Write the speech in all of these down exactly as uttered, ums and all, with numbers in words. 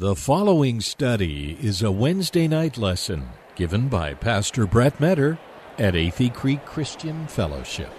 The following study is a Wednesday night lesson given by Pastor Brett Metter at Athey Creek Christian Fellowship.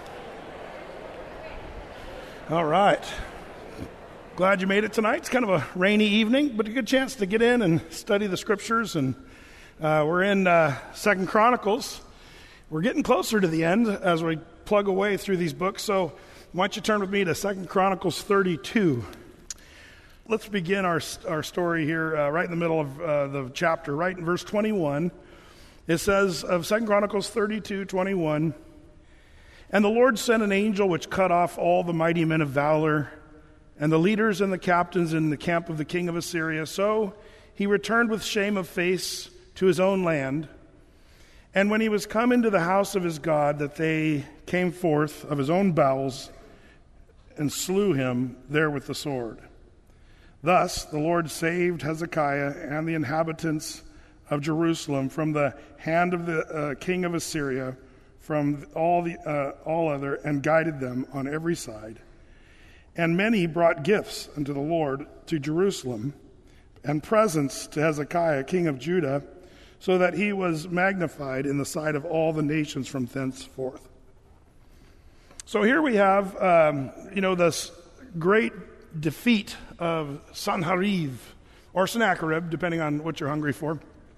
All right. Glad you made it tonight. It's kind of a rainy evening, but a good chance to get in and study the scriptures. And uh, we're in uh, Second Chronicles. We're getting closer to the end as we plug away through these books. So why don't you turn with me to Second Chronicles thirty-two. Let's begin our our story here uh, right in the middle of uh, the chapter, right in verse twenty-one. It says of Second Chronicles thirty-two twenty-one, "And the Lord sent an angel which cut off all the mighty men of valor and the leaders and the captains in the camp of the king of Assyria. So he returned with shame of face to his own land. And when he was come into the house of his God, that they came forth of his own bowels and slew him there with the sword. Thus the Lord saved Hezekiah and the inhabitants of Jerusalem from the hand of the uh, king of Assyria, from all the uh, all other, and guided them on every side. And many brought gifts unto the Lord to Jerusalem, and presents to Hezekiah king of Judah, so that he was magnified in the sight of all the nations from thenceforth." So here we have, um, you know, this great defeat of Sanherib, or Sennacherib, depending on what you're hungry for.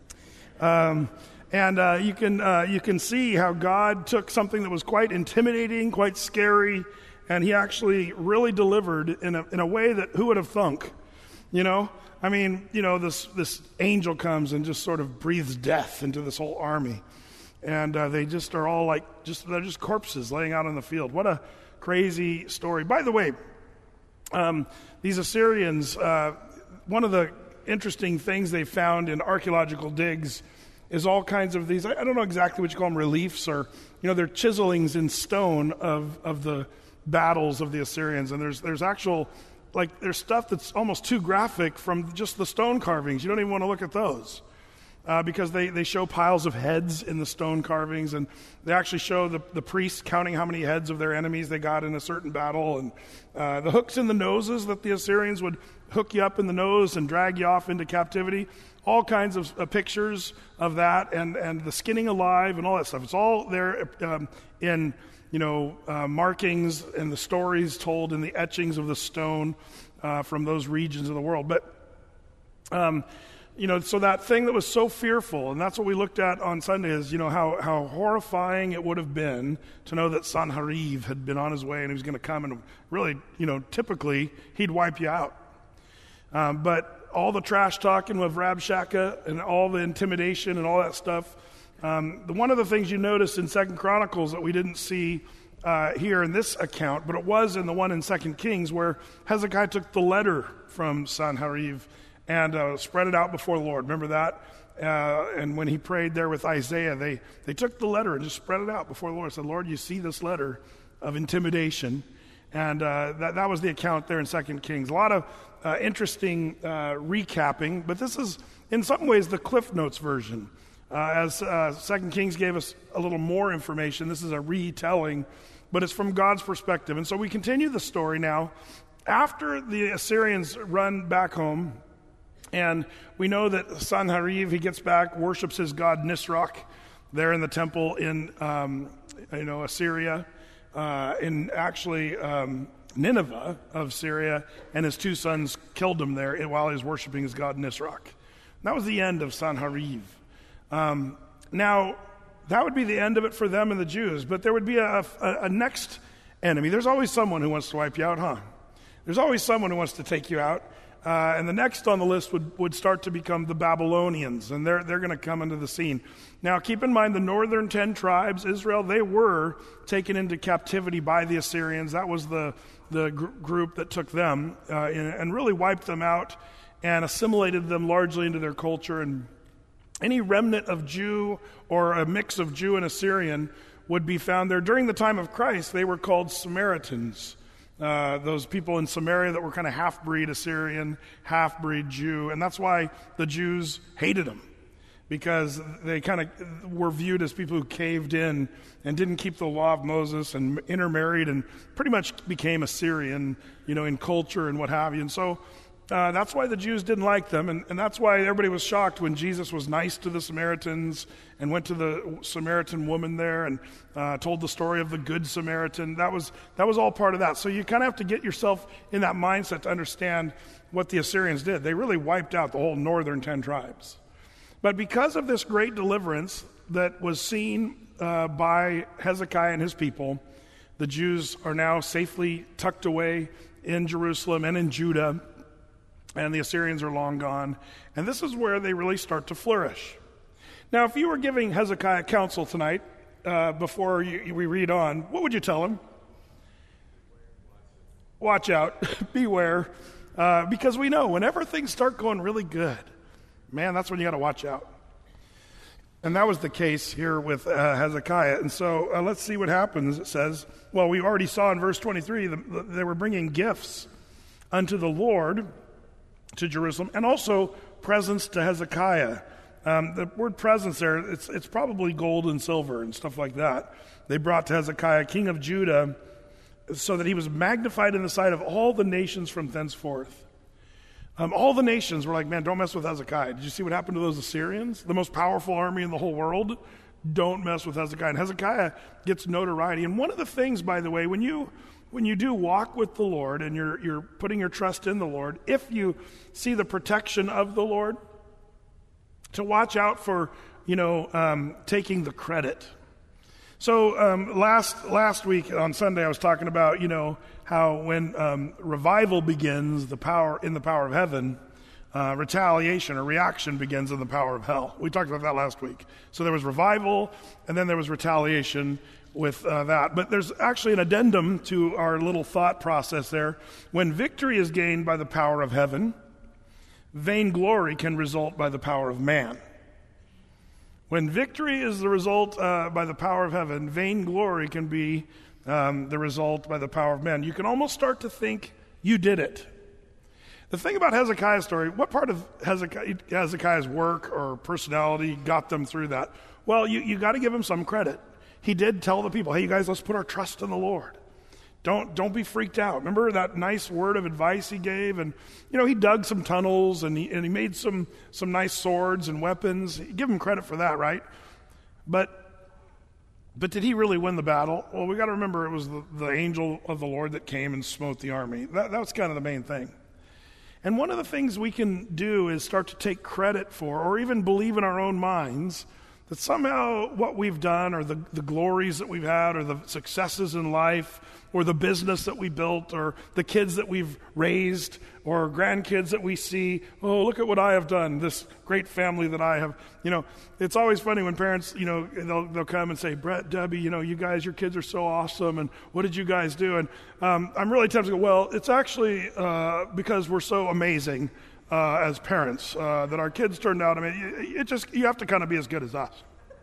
Um, and uh, you can uh, you can see how God took something that was quite intimidating, quite scary, and he actually really delivered in a in a way that who would have thunk, you know? I mean, you know, this this angel comes and just sort of breathes death into this whole army, and uh, they just are all like just they're just corpses laying out on the field. What a crazy story! By the way. Um, these Assyrians, uh, one of the interesting things they found in archaeological digs is all kinds of these, I, I don't know exactly what you call them, reliefs, or, you know, they're chiselings in stone of, of the battles of the Assyrians. And there's there's actual, like, there's stuff that's almost too graphic from just the stone carvings. You don't even want to look at those. Uh, because they, they show piles of heads in the stone carvings, and they actually show the, the priests counting how many heads of their enemies they got in a certain battle, and uh, the hooks in the noses that the Assyrians would hook you up in the nose and drag you off into captivity, all kinds of uh, pictures of that, and, and the skinning alive and all that stuff. It's all there um, in, you know, uh, markings and the stories told in the etchings of the stone uh, from those regions of the world. But um You know, so that thing that was so fearful, and that's what we looked at on Sunday, is, you know, how, how horrifying it would have been to know that Sanherib had been on his way and he was going to come and really, you know, typically he'd wipe you out. Um, but all the trash talking with Rabshakeh and all the intimidation and all that stuff, um, the, one of the things you notice in Second Chronicles that we didn't see uh, here in this account, but it was in the one in Second Kings, where Hezekiah took the letter from Sanherib and uh, spread it out before the Lord. Remember that? Uh, and when he prayed there with Isaiah, they, they took the letter and just spread it out before the Lord. Said, "Lord, you see this letter of intimidation." And uh, that, that was the account there in Second Kings. A lot of uh, interesting uh, recapping, but this is, in some ways, the Cliff Notes version. Uh, as uh, Second Kings gave us a little more information, this is a retelling, but it's from God's perspective. And so we continue the story now. After the Assyrians run back home, and we know that Sanherib, he gets back, worships his god Nisroch there in the temple in, um, you know, Assyria, uh, in actually um, Nineveh of Syria, and his two sons killed him there while he was worshiping his god Nisroch. That was the end of Sanherib. Um, now, that would be the end of it for them and the Jews, but there would be a, a, a next enemy. There's always someone who wants to wipe you out, huh? There's always someone who wants to take you out. Uh, and the next on the list would, would start to become the Babylonians, and they're they're going to come into the scene. Now, keep in mind, the northern ten tribes, Israel, they were taken into captivity by the Assyrians. That was the the gr- group that took them uh, in, and really wiped them out and assimilated them largely into their culture. And any remnant of Jew or a mix of Jew and Assyrian would be found there. During the time of Christ, they were called Samaritans. Uh, those people in Samaria that were kind of half-breed Assyrian, half-breed Jew. And that's why the Jews hated them, because they kind of were viewed as people who caved in and didn't keep the law of Moses and intermarried and pretty much became Assyrian, you know, in culture and what have you. And so Uh, that's why the Jews didn't like them, and, and that's why everybody was shocked when Jesus was nice to the Samaritans and went to the Samaritan woman there and uh, told the story of the Good Samaritan. That was that was all part of that. So you kind of have to get yourself in that mindset to understand what the Assyrians did. They really wiped out the whole northern ten tribes. But because of this great deliverance that was seen uh, by Hezekiah and his people, the Jews are now safely tucked away in Jerusalem and in Judah, and the Assyrians are long gone. And this is where they really start to flourish. Now, if you were giving Hezekiah counsel tonight, uh, before you, we read on, what would you tell him? Watch out. Beware. Uh, because we know whenever things start going really good, man, that's when you got to watch out. And that was the case here with uh, Hezekiah. And so uh, let's see what happens. It says, well, we already saw in verse twenty-three, the, the, they were bringing gifts unto the Lord to Jerusalem, and also presents to Hezekiah. Um, the word presents there, it's, it's probably gold and silver and stuff like that. They brought to Hezekiah, king of Judah, so that he was magnified in the sight of all the nations from thenceforth. Um, all the nations were like, man, don't mess with Hezekiah. Did you see what happened to those Assyrians? The most powerful army in the whole world? Don't mess with Hezekiah. And Hezekiah gets notoriety. And one of the things, by the way, when you when you do walk with the Lord and you're you're putting your trust in the Lord, if you see the protection of the Lord, to watch out for, you know, um, taking the credit. So um, last last week on Sunday, I was talking about, you know, how when um, revival begins, the power in the power of heaven, uh, retaliation or reaction begins in the power of hell. We talked about that last week. So there was revival, and then there was retaliation with uh, that. But there's actually an addendum to our little thought process there. When victory is gained by the power of heaven, vainglory can result by the power of man. When victory is the result uh, by the power of heaven, vainglory can be um, the result by the power of man. You can almost start to think you did it. The thing about Hezekiah's story, what part of Hezekiah, Hezekiah's work or personality got them through that? Well, you, you got to give him some credit. He did tell the people, hey, you guys, let's put our trust in the Lord. Don't don't be freaked out. Remember that nice word of advice he gave? And, you know, he dug some tunnels and he, and he made some, some nice swords and weapons. Give him credit for that, right? But but did he really win the battle? Well, we got to remember it was the, the angel of the Lord that came and smote the army. That, that was kind of the main thing. And one of the things we can do is start to take credit for, or even believe in our own minds, that somehow what we've done, or the, the glories that we've had, or the successes in life, or the business that we built, or the kids that we've raised, or grandkids that we see, oh, look at what I have done, this great family that I have. You know, it's always funny when parents, you know, they'll, they'll come and say, Brett, Debbie, you know, you guys, your kids are so awesome, and what did you guys do? And um, I'm really tempted to go, well, it's actually uh, because we're so amazing uh, as parents uh, that our kids turned out. I mean, it just, you have to kind of be as good as us.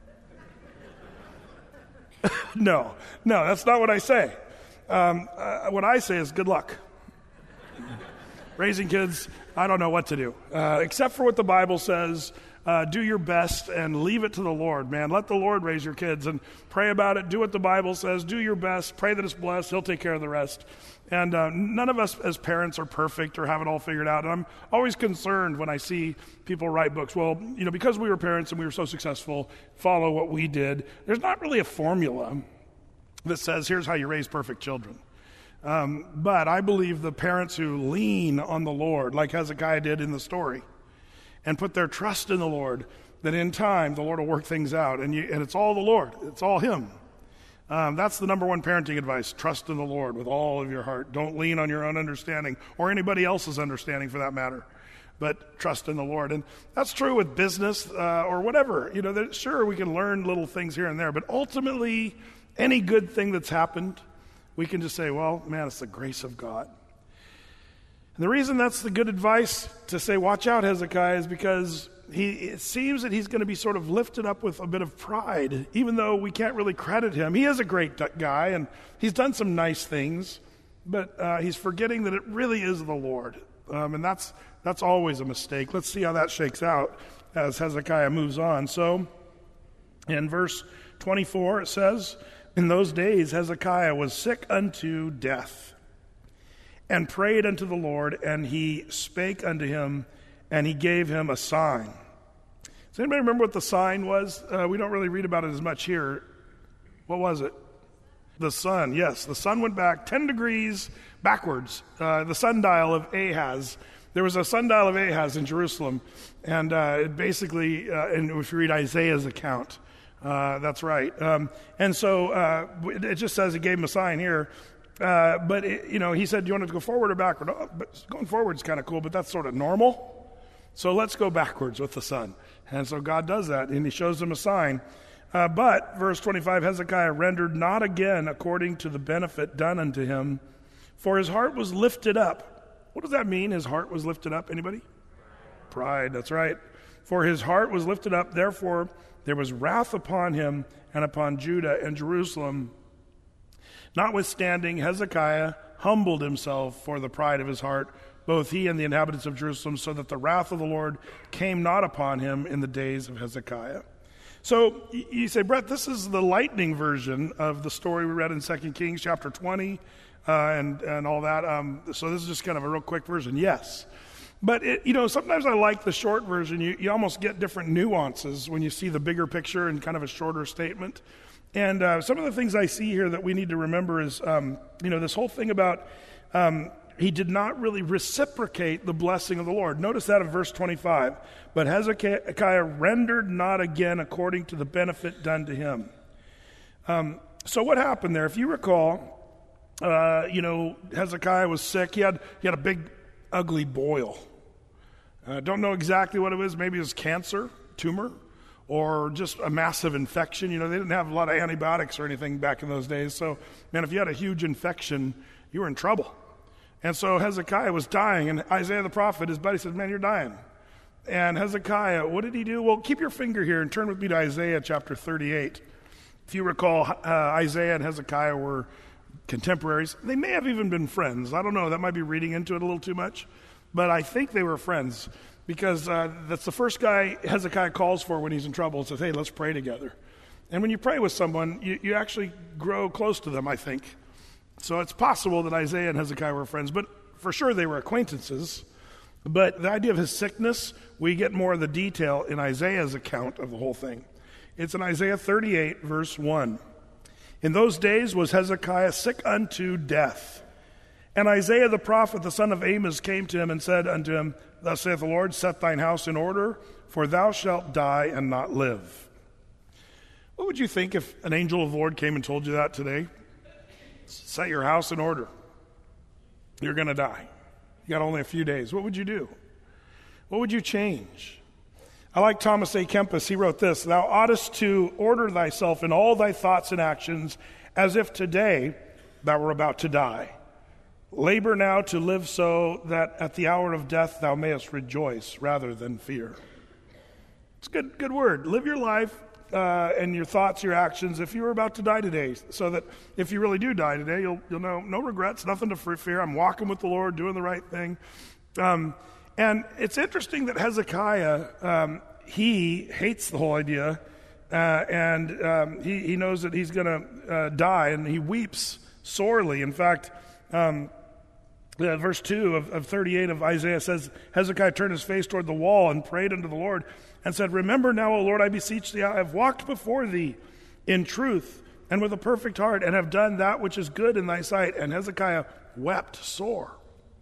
no, no, that's not what I say. Um, uh, what I say is good luck. Raising kids, I don't know what to do. Uh, except for what the Bible says, uh, do your best and leave it to the Lord, man. Let the Lord raise your kids and pray about it. Do what the Bible says. Do your best. Pray that it's blessed. He'll take care of the rest. And uh, none of us as parents are perfect or have it all figured out. And I'm always concerned when I see people write books. Well, you know, because we were parents and we were so successful, follow what we did. There's not really a formula that says, here's how you raise perfect children. Um, but I believe the parents who lean on the Lord, like Hezekiah did in the story, and put their trust in the Lord, that in time the Lord will work things out. And, you, and it's all the Lord. It's all Him. Um, that's the number one parenting advice. Trust in the Lord with all of your heart. Don't lean on your own understanding or anybody else's understanding for that matter. But trust in the Lord. And that's true with business uh, or whatever. You know, that, sure, we can learn little things here and there, but ultimately, any good thing that's happened, we can just say, well, man, it's the grace of God. And the reason that's the good advice to say, watch out, Hezekiah, is because he, it seems that he's going to be sort of lifted up with a bit of pride, even though we can't really credit him. He is a great guy, and he's done some nice things, but uh, he's forgetting that it really is the Lord. Um, and that's that's always a mistake. Let's see how that shakes out as Hezekiah moves on. So in verse twenty-four, it says, in those days Hezekiah was sick unto death, and prayed unto the Lord, and he spake unto him, and he gave him a sign. Does anybody remember what the sign was? Uh, we don't really read about it as much here. What was it? The sun, yes. The sun went back ten degrees backwards. Uh, the sundial of Ahaz. There was a sundial of Ahaz in Jerusalem, and uh, it basically, uh, and if you read Isaiah's account, uh, that's right. Um, and so uh, it just says he gave him a sign here. Uh, but, it, you know, he said, do you want to go forward or backward? Oh, but going forward is kind of cool, but that's sort of normal. So let's go backwards with the sun. And so God does that, and he shows him a sign. Uh, but, verse twenty-five, Hezekiah rendered not again according to the benefit done unto him, for his heart was lifted up. What does that mean, his heart was lifted up? Anybody? Pride, that's right. For his heart was lifted up, therefore there was wrath upon him and upon Judah and Jerusalem. Notwithstanding, Hezekiah humbled himself for the pride of his heart, both he and the inhabitants of Jerusalem, so that the wrath of the Lord came not upon him in the days of Hezekiah. So you say, Brett, this is the lightning version of the story we read in Second Kings chapter twenty uh, and, and all that. Um, so this is just kind of a real quick version. Yes. But, it, you know, sometimes I like the short version. You, you almost get different nuances when you see the bigger picture in kind of a shorter statement. And uh, some of the things I see here that we need to remember is, um, you know, this whole thing about um, he did not really reciprocate the blessing of the Lord. Notice that in verse twenty-five. But Hezekiah rendered not again according to the benefit done to him. Um, so what happened there? If you recall, uh, you know, Hezekiah was sick. He had, he had a big, ugly boil. Uh, don't know exactly what it was. Maybe it was cancer, tumor, or just a massive infection. You know, they didn't have a lot of antibiotics or anything back in those days. So, man, if you had a huge infection, you were in trouble. And so Hezekiah was dying, and Isaiah the prophet, his buddy, said, man, you're dying. And Hezekiah, what did he do? Well, keep your finger here and turn with me to Isaiah chapter thirty-eight. If you recall, uh, Isaiah and Hezekiah were contemporaries. They may have even been friends. I don't know. That might be reading into it a little too much. But I think they were friends, because uh, that's the first guy Hezekiah calls for when he's in trouble and says, hey, let's pray together. And when you pray with someone, you, you actually grow close to them, I think. So it's possible that Isaiah and Hezekiah were friends, but for sure they were acquaintances. But the idea of his sickness, we get more of the detail in Isaiah's account of the whole thing. It's in Isaiah thirty-eight, verse one. In those days was Hezekiah sick unto death. And Isaiah the prophet, the son of Amos, came to him and said unto him, thus saith the Lord, set thine house in order, for thou shalt die and not live. What would you think if an angel of the Lord came and told you that today? Set your house in order. You're going to die. You got only a few days. What would you do? What would you change? I like Thomas A. Kempis. He wrote this: thou oughtest to order thyself in all thy thoughts and actions as if today thou were about to die. Labor now to live so that at the hour of death thou mayest rejoice rather than fear. It's a good, good word. Live your life uh, and your thoughts, your actions, if you were about to die today, so that if you really do die today, you'll, you'll know no regrets, nothing to fear. I'm walking with the Lord, doing the right thing. Um, and it's interesting that Hezekiah, um, he hates the whole idea, uh, and um, he, he knows that he's going to uh, die, and he weeps sorely. In fact, um, Uh, verse two of, of thirty-eight of Isaiah says, Hezekiah turned his face toward the wall and prayed unto the Lord and said, remember now, O Lord, I beseech thee, I have walked before thee in truth and with a perfect heart, and have done that which is good in thy sight. And Hezekiah wept sore,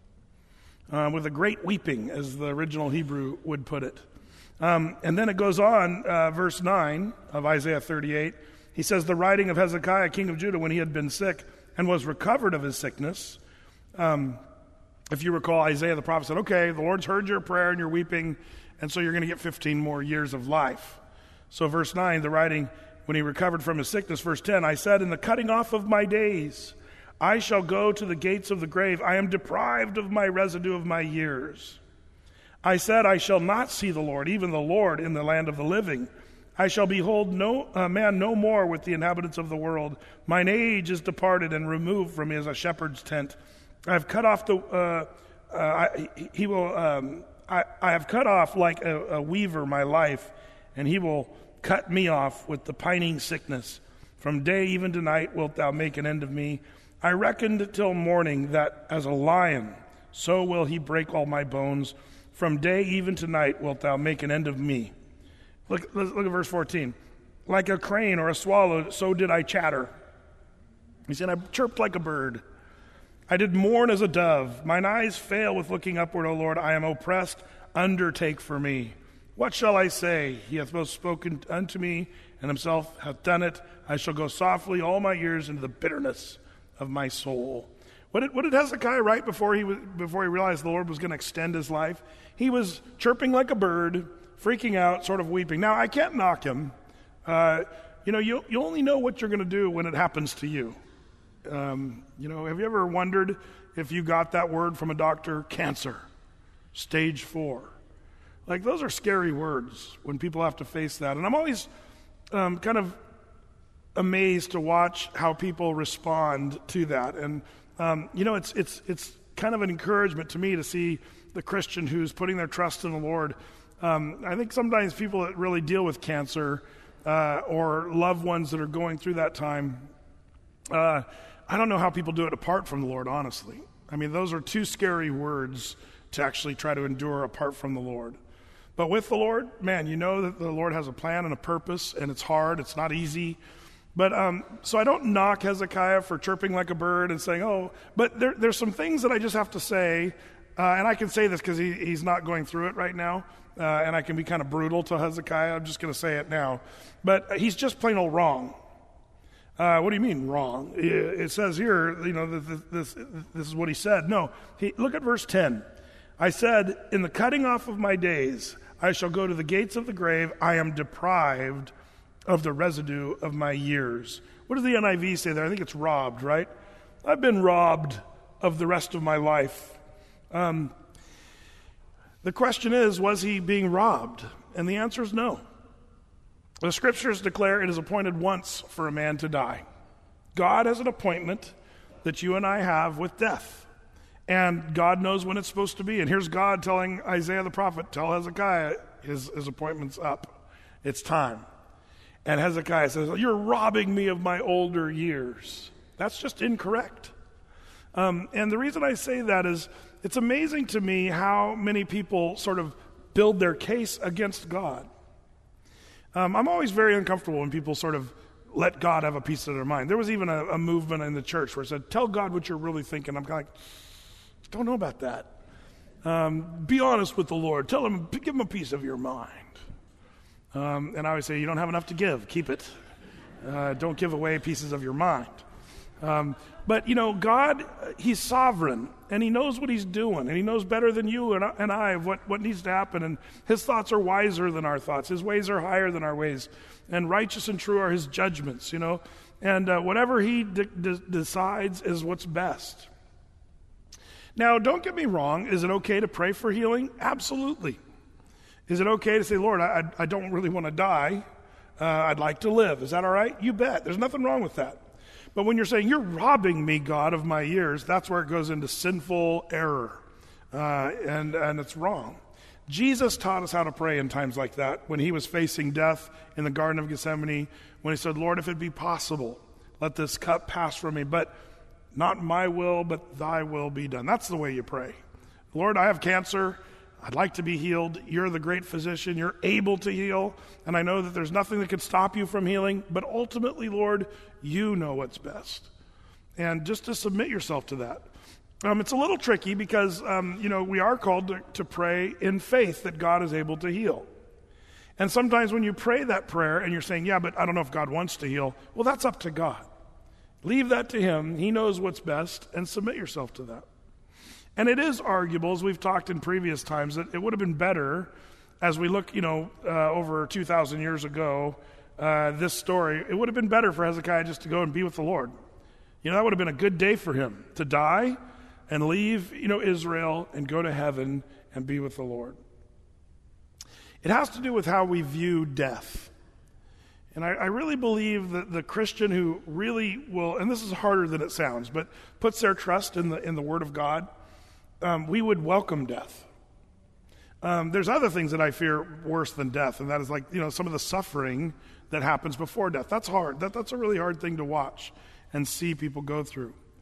uh, with a great weeping, as the original Hebrew would put it. Um, and then it goes on, uh, verse nine of Isaiah thirty-eight. He says, the writing of Hezekiah, king of Judah, when he had been sick and was recovered of his sickness. Um, if you recall, Isaiah the prophet said, okay, the Lord's heard your prayer and your weeping, and so you're going to get fifteen more years of life. So verse nine, the writing, when he recovered from his sickness, verse ten, I said, in the cutting off of my days, I shall go to the gates of the grave. I am deprived of my residue of my years. I said, I shall not see the Lord, even the Lord, in the land of the living. I shall behold no uh, man no more with the inhabitants of the world. Mine age is departed and removed from me as a shepherd's tent. I have cut off the, uh, uh, I, he will, um, I, I have cut off like a, a weaver my life, and he will cut me off with the pining sickness. From day even to night wilt thou make an end of me, I reckoned till morning that as a lion, so will he break all my bones. From day even to night wilt thou make an end of me. Look, look at verse fourteen. Like a crane or a swallow, so did I chatter. He said, I chirped like a bird. I did mourn as a dove. Mine eyes fail with looking upward, O Lord. I am oppressed. Undertake for me. What shall I say? He hath both spoken unto me, and himself hath done it. I shall go softly all my years into the bitterness of my soul. What did, what did Hezekiah write before he was, before he realized the Lord was going to extend his life? He was chirping like a bird, freaking out, sort of weeping. Now, I can't knock him. Uh, you know, you, you only know what you're going to do when it happens to you. Um, you know, have you ever wondered if you got that word from a doctor? Cancer, stage four. Like, those are scary words when people have to face that. And I'm always um, kind of amazed to watch how people respond to that. And, um, you know, it's it's it's kind of an encouragement to me to see the Christian who's putting their trust in the Lord. Um, I think sometimes people that really deal with cancer uh, or loved ones that are going through that time, uh, I don't know how people do it apart from the Lord, honestly. I mean, those are two scary words to actually try to endure apart from the Lord. But with the Lord, man, you know that the Lord has a plan and a purpose, and it's hard, it's not easy. But um, so I don't knock Hezekiah for chirping like a bird and saying, oh, but there, there's some things that I just have to say, uh, and I can say this because he, he's not going through it right now, uh, and I can be kind of brutal to Hezekiah. I'm just going to say it now. But he's just plain old wrong. Uh, what do you mean wrong? It says here, you know, this, this, this is what he said. No, he, look at verse ten. I said, in the cutting off of my days, I shall go to the gates of the grave. I am deprived of the residue of my years. What does the N I V say there? I think it's robbed, right? I've been robbed of the rest of my life. Um, the question is, was he being robbed? And the answer is no. The scriptures declare it is appointed once for a man to die. God has an appointment that you and I have with death. And God knows when it's supposed to be. And here's God telling Isaiah the prophet, tell Hezekiah his, his appointment's up. It's time. And Hezekiah says, you're robbing me of my older years. That's just incorrect. Um, and the reason I say that is it's amazing to me how many people sort of build their case against God. Um, I'm always very uncomfortable when people sort of let God have a piece of their mind. There was even a, a movement in the church where it said, tell God what you're really thinking. I'm kind of like, don't know about that. Um, be honest with the Lord. Tell him, give him a piece of your mind. Um, and I always say, you don't have enough to give. Keep it. Uh, don't give away pieces of your mind. Um, but, you know, God, he's sovereign, and he knows what he's doing, and he knows better than you and I, and I what, what needs to happen, and his thoughts are wiser than our thoughts. His ways are higher than our ways, and righteous and true are his judgments, you know, and uh, whatever he de- de- decides is what's best. Now, don't get me wrong. Is it okay to pray for healing? Absolutely. Is it okay to say, Lord, I, I don't really want to die. Uh, I'd like to live. Is that all right? You bet. There's nothing wrong with that. But when you're saying, you're robbing me, God, of my years, that's where it goes into sinful error. Uh, and, and it's wrong. Jesus taught us how to pray in times like that when he was facing death in the Garden of Gethsemane, when he said, Lord, if it be possible, let this cup pass from me. But not my will, but thy will be done. That's the way you pray. Lord, I have cancer. I'd like to be healed. You're the great physician. You're able to heal. And I know that there's nothing that could stop you from healing. But ultimately, Lord, you know what's best. And just to submit yourself to that. Um, it's a little tricky because, um, you know, we are called to, to pray in faith that God is able to heal. And sometimes when you pray that prayer and you're saying, yeah, but I don't know if God wants to heal. Well, that's up to God. Leave that to him. He knows what's best, and submit yourself to that. And it is arguable, as we've talked in previous times, that it would have been better, as we look, you know, uh, over two thousand years ago, uh, this story, it would have been better for Hezekiah just to go and be with the Lord. You know, that would have been a good day for him, to die and leave, you know, Israel and go to heaven and be with the Lord. It has to do with how we view death. And I, I really believe that the Christian who really will, and this is harder than it sounds, but puts their trust in the in the Word of God, um, we would welcome death. Um, there's other things that I fear worse than death, and that is like, you know, some of the suffering that happens before death. That's hard. That, that's a really hard thing to watch and see people go through.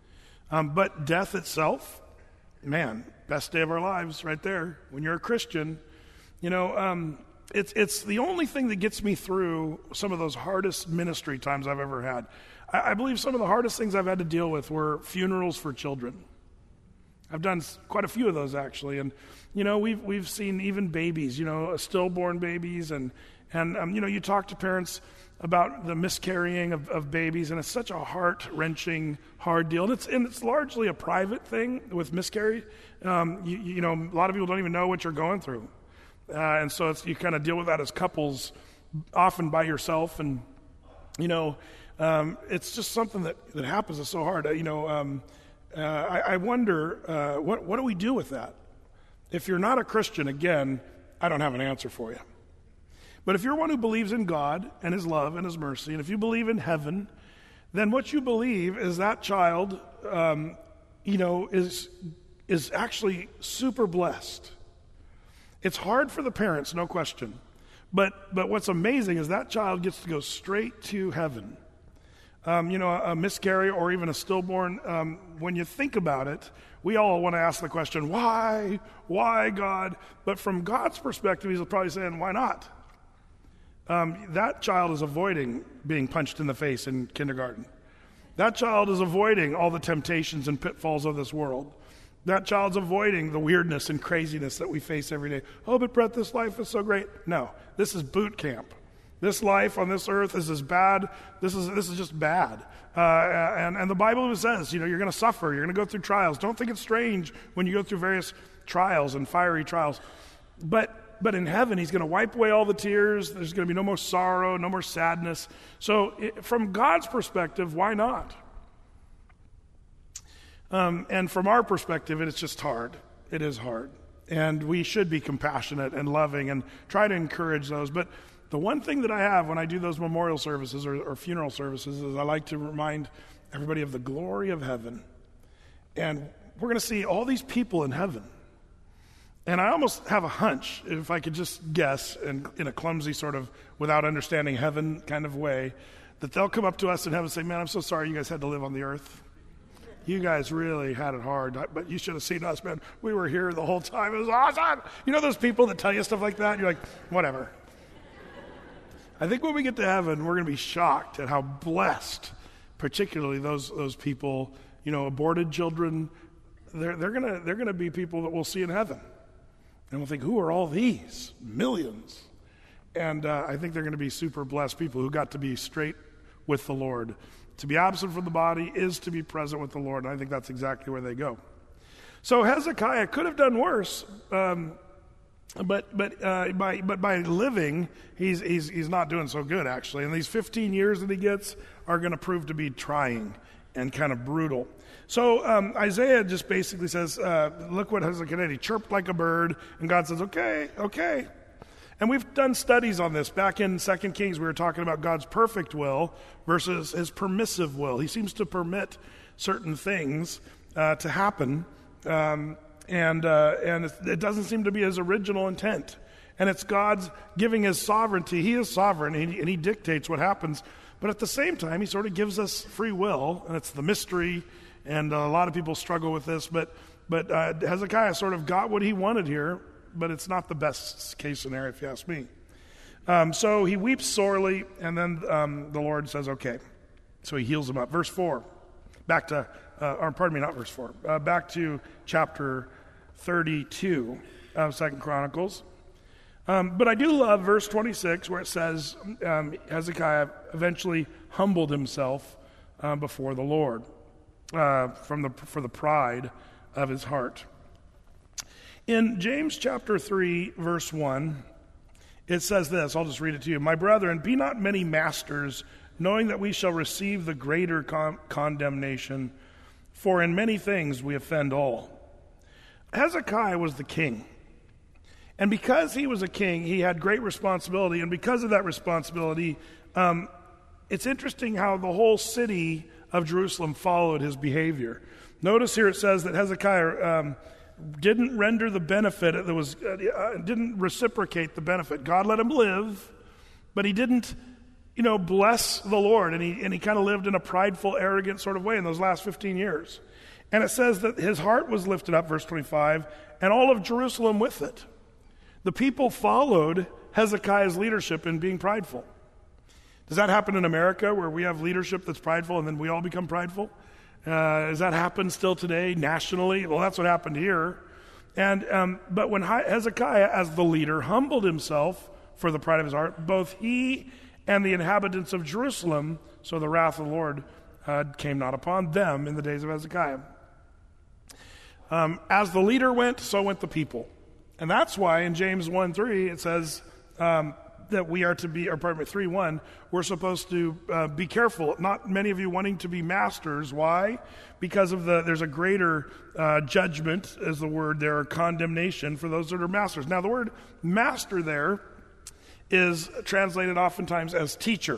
Um, but death itself, man, best day of our lives right there. When you're a Christian, you know, um, it's it's the only thing that gets me through some of those hardest ministry times I've ever had. I, I believe some of the hardest things I've had to deal with were funerals for children. I've done quite a few of those actually, and you know, we've we've seen even babies, you know, stillborn babies, and and um, you know, you talk to parents about the miscarrying of, of babies, and it's such a heart-wrenching, hard deal. And it's and it's largely a private thing with miscarry. Um, you, you know, a lot of people don't even know what you're going through, uh, and so it's, you kind of deal with that as couples, often by yourself, and you know, um, it's just something that, that happens. It's so hard. Uh, you know, um, uh, I, I wonder uh, what what do we do with that? If you're not a Christian, again, I don't have an answer for you. But if you're one who believes in God and His love and His mercy, and if you believe in heaven, then what you believe is that child, um, you know, is is actually super blessed. It's hard for the parents, no question. But but what's amazing is that child gets to go straight to heaven. Um, you know, a, a miscarriage or even a stillborn, um, when you think about it, we all want to ask the question, why? Why, God? But from God's perspective, He's probably saying, why not? Um, that child is avoiding being punched in the face in kindergarten. That child is avoiding all the temptations and pitfalls of this world. That child's avoiding the weirdness and craziness that we face every day. Oh, but Brett, this life is so great. No, this is boot camp. This life on this earth is as bad. This is this is just bad. Uh, and, and the Bible says, you know, you're going to suffer. You're going to go through trials. Don't think it's strange when you go through various trials and fiery trials. But But in heaven, He's going to wipe away all the tears. There's going to be no more sorrow, no more sadness. So it, from God's perspective, why not? Um, and from our perspective, it's just hard. It is hard. And we should be compassionate and loving and try to encourage those. But the one thing that I have when I do those memorial services or, or funeral services is I like to remind everybody of the glory of heaven. And we're going to see all these people in heaven. And I almost have a hunch, if I could just guess, and in a clumsy sort of without understanding heaven kind of way, that they'll come up to us in heaven and say, man, I'm so sorry you guys had to live on the earth. You guys really had it hard, but you should have seen us, man. We were here the whole time. It was awesome. You know those people that tell you stuff like that? And you're like, whatever. I think when we get to heaven, we're going to be shocked at how blessed, particularly those those people, you know, aborted children, they're, they're going to they're going to be people that we'll see in heaven. And we'll think, who are all these? Millions. And uh, I think they're going to be super blessed people who got to be straight with the Lord. To be absent from the body is to be present with the Lord. And I think that's exactly where they go. So Hezekiah could have done worse, um, but but uh, by but by living, he's he's he's not doing so good actually. And these fifteen years that he gets are going to prove to be trying and kind of brutal. So um, Isaiah just basically says, uh, look what Hezekiah did. He chirped like a bird, and God says, okay, okay. And we've done studies on this. Back in Second Kings, we were talking about God's perfect will versus His permissive will. He seems to permit certain things uh, to happen, um, and uh, and it doesn't seem to be His original intent. And it's God's giving His sovereignty. He is sovereign, and He, and he dictates what happens. But at the same time, He sort of gives us free will, and it's the mystery. And a lot of people struggle with this, but but uh, Hezekiah sort of got what he wanted here, but it's not the best case scenario, if you ask me. Um, so he weeps sorely, and then um, the Lord says, okay. So He heals him up. Verse four, back to, uh, or pardon me, not verse four, uh, back to chapter thirty-two of Second Chronicles. Um, but I do love verse twenty-six, where it says um, Hezekiah eventually humbled himself uh, before the Lord. Uh, from the for the pride of his heart. In James chapter three, verse one, it says this, I'll just read it to you. My brethren, be not many masters, knowing that we shall receive the greater con- condemnation, for in many things we offend all. Hezekiah was the king. And because he was a king, he had great responsibility. And because of that responsibility, um, it's interesting how the whole city of Jerusalem followed his behavior. Notice here it says that Hezekiah um, didn't render the benefit, that was uh, didn't reciprocate the benefit. God let him live, but he didn't, you know, bless the Lord, and he and he kind of lived in a prideful, arrogant sort of way in those last fifteen years. And it says that his heart was lifted up, verse twenty-five, and all of Jerusalem with it. The people followed Hezekiah's leadership in being prideful. Does that happen in America where we have leadership that's prideful and then we all become prideful? Uh, does that happen still today nationally? Well, that's what happened here. And um, but when Hezekiah, as the leader, humbled himself for the pride of his heart, both he and the inhabitants of Jerusalem, so the wrath of the Lord uh, came not upon them in the days of Hezekiah. Um, as the leader went, so went the people. And that's why in James one three it says um, that we are to be, or pardon me, three one, we're supposed to uh, be careful. Not many of you wanting to be masters. Why? Because of the, there's a greater uh, judgment, as the word there, or condemnation for those that are masters. Now the word master there is translated oftentimes as teacher.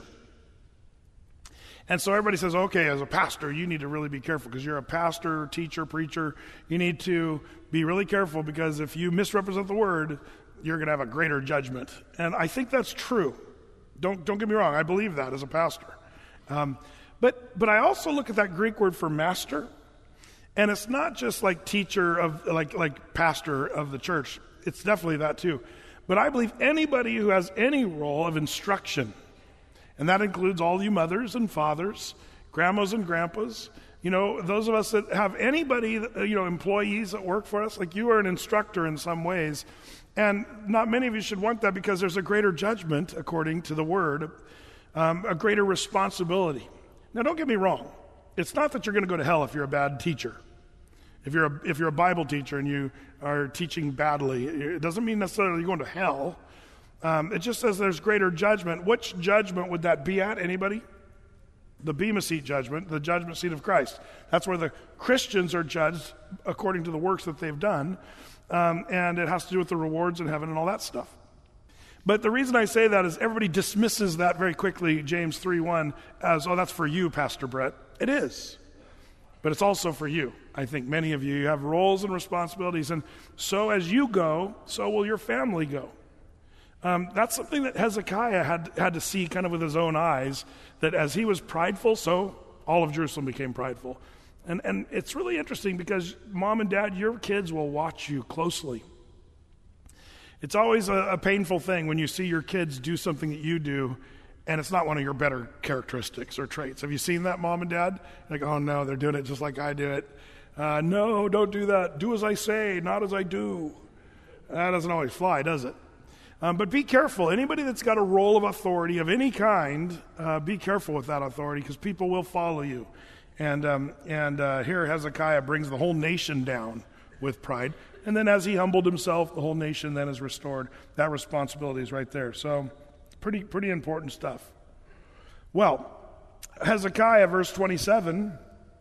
And so everybody says, okay, as a pastor, you need to really be careful because you're a pastor, teacher, preacher. You need to be really careful because if you misrepresent the word, you're going to have a greater judgment. And I think that's true. Don't don't get me wrong. I believe that as a pastor. Um, but but I also look at that Greek word for master, and it's not just like teacher of like like pastor of the church. It's definitely that too. But I believe anybody who has any role of instruction, and that includes all you mothers and fathers, grandmas and grandpas, you know, those of us that have anybody, you know, employees that work for us, like you are an instructor in some ways. And not many of you should want that because there's a greater judgment, according to the word, um, a greater responsibility. Now, don't get me wrong. It's not that you're going to go to hell if you're a bad teacher. If you're a, if you're a Bible teacher and you are teaching badly, it doesn't mean necessarily you're going to hell. Um, it just says there's greater judgment. Which judgment would that be at? Anybody? The Bema Seat judgment, the judgment seat of Christ. That's where the Christians are judged according to the works that they've done. Um, and it has to do with the rewards in heaven and all that stuff. But the reason I say that is everybody dismisses that very quickly, James three one, as, oh, that's for you, Pastor Brett. It is. But it's also for you. I think many of you, you have roles and responsibilities. And so as you go, so will your family go. Um, that's something that Hezekiah had, had to see kind of with his own eyes, that as he was prideful, so all of Jerusalem became prideful. And and it's really interesting because mom and dad, your kids will watch you closely. It's always a, a painful thing when you see your kids do something that you do, and it's not one of your better characteristics or traits. Have you seen that, mom and dad? Like, oh no, they're doing it just like I do it. Uh, no, don't do that. Do as I say, not as I do. That doesn't always fly, does it? Um, but be careful. Anybody that's got a role of authority of any kind, uh, be careful with that authority because people will follow you. And um, and uh, here Hezekiah brings the whole nation down with pride. And then as he humbled himself, the whole nation then is restored. That responsibility is right there. So pretty pretty important stuff. Well, Hezekiah, verse twenty-seven,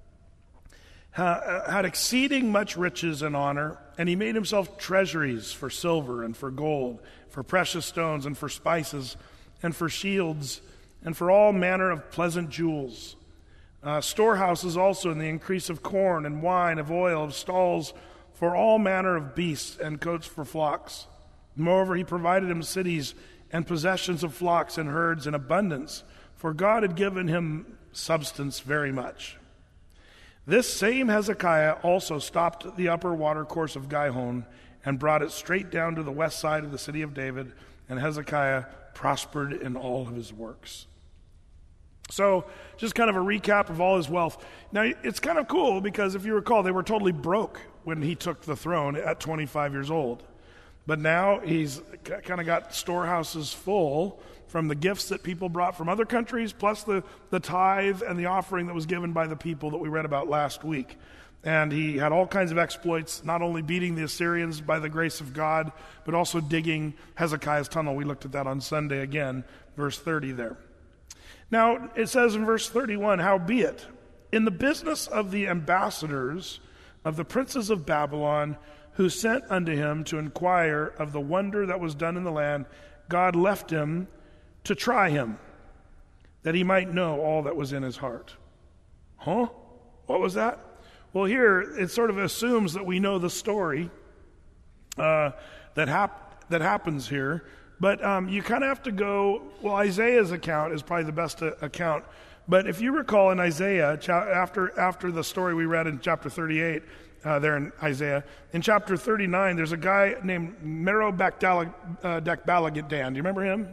ha- had exceeding much riches and honor, and he made himself treasuries for silver and for gold, for precious stones and for spices and for shields and for all manner of pleasant jewels. Uh, storehouses also in the increase of corn and wine, of oil, of stalls for all manner of beasts and coats for flocks. Moreover, he provided him cities and possessions of flocks and herds in abundance, for God had given him substance very much. This same Hezekiah also stopped the upper watercourse of Gihon and brought it straight down to the west side of the city of David, and Hezekiah prospered in all of his works. So, just kind of a recap of all his wealth. Now, it's kind of cool because if you recall, they were totally broke when he took the throne at twenty-five years old. But now he's kind of got storehouses full from the gifts that people brought from other countries, plus the, the tithe and the offering that was given by the people that we read about last week. And he had all kinds of exploits, not only beating the Assyrians by the grace of God, but also digging Hezekiah's tunnel. We looked at that on Sunday again, verse thirty there. Now, it says in verse thirty-one, howbeit, in the business of the ambassadors of the princes of Babylon, who sent unto him to inquire of the wonder that was done in the land, God left him to try him, that he might know all that was in his heart. Huh? What was that? Well, here, it sort of assumes that we know the story uh, that, hap- that happens here But um, you kind of have to go, well, Isaiah's account is probably the best uh, account. But if you recall in Isaiah, cha- after after the story we read in chapter thirty-eight, uh, there in Isaiah, in chapter thirty-nine, there's a guy named Merodach-Baladan. Do you remember him?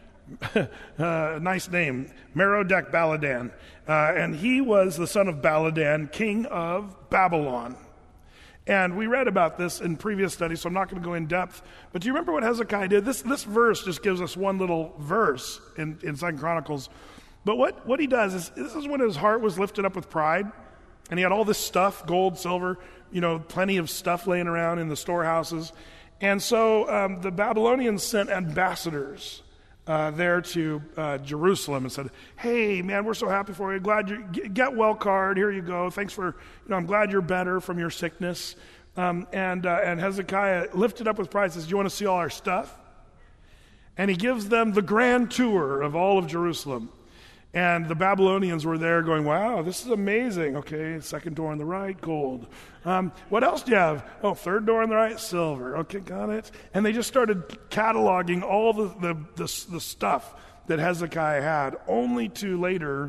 uh, nice name, Merodach-Baladan. Uh, and he was the son of Baladan, king of Babylon. And we read about this in previous studies, so I'm not going to go in depth. But do you remember what Hezekiah did? This this verse just gives us one little verse in, in Second Chronicles. But what, what he does is, this is when his heart was lifted up with pride, and he had all this stuff, gold, silver, you know, plenty of stuff laying around in the storehouses. And so um, the Babylonians sent ambassadors uh, there to uh, Jerusalem and said, hey, man, we're so happy for you. Glad you get well card. Here you go. Thanks for, you know, I'm glad you're better from your sickness. Um, and, uh, and Hezekiah lifted up with pride, says, do you want to see all our stuff? And he gives them the grand tour of all of Jerusalem. And the Babylonians were there going, wow, this is amazing. Okay, second door on the right, gold. Um, what else do you have? Oh, third door on the right, silver. Okay, got it. And they just started cataloging all the, the, the, the stuff that Hezekiah had, only to later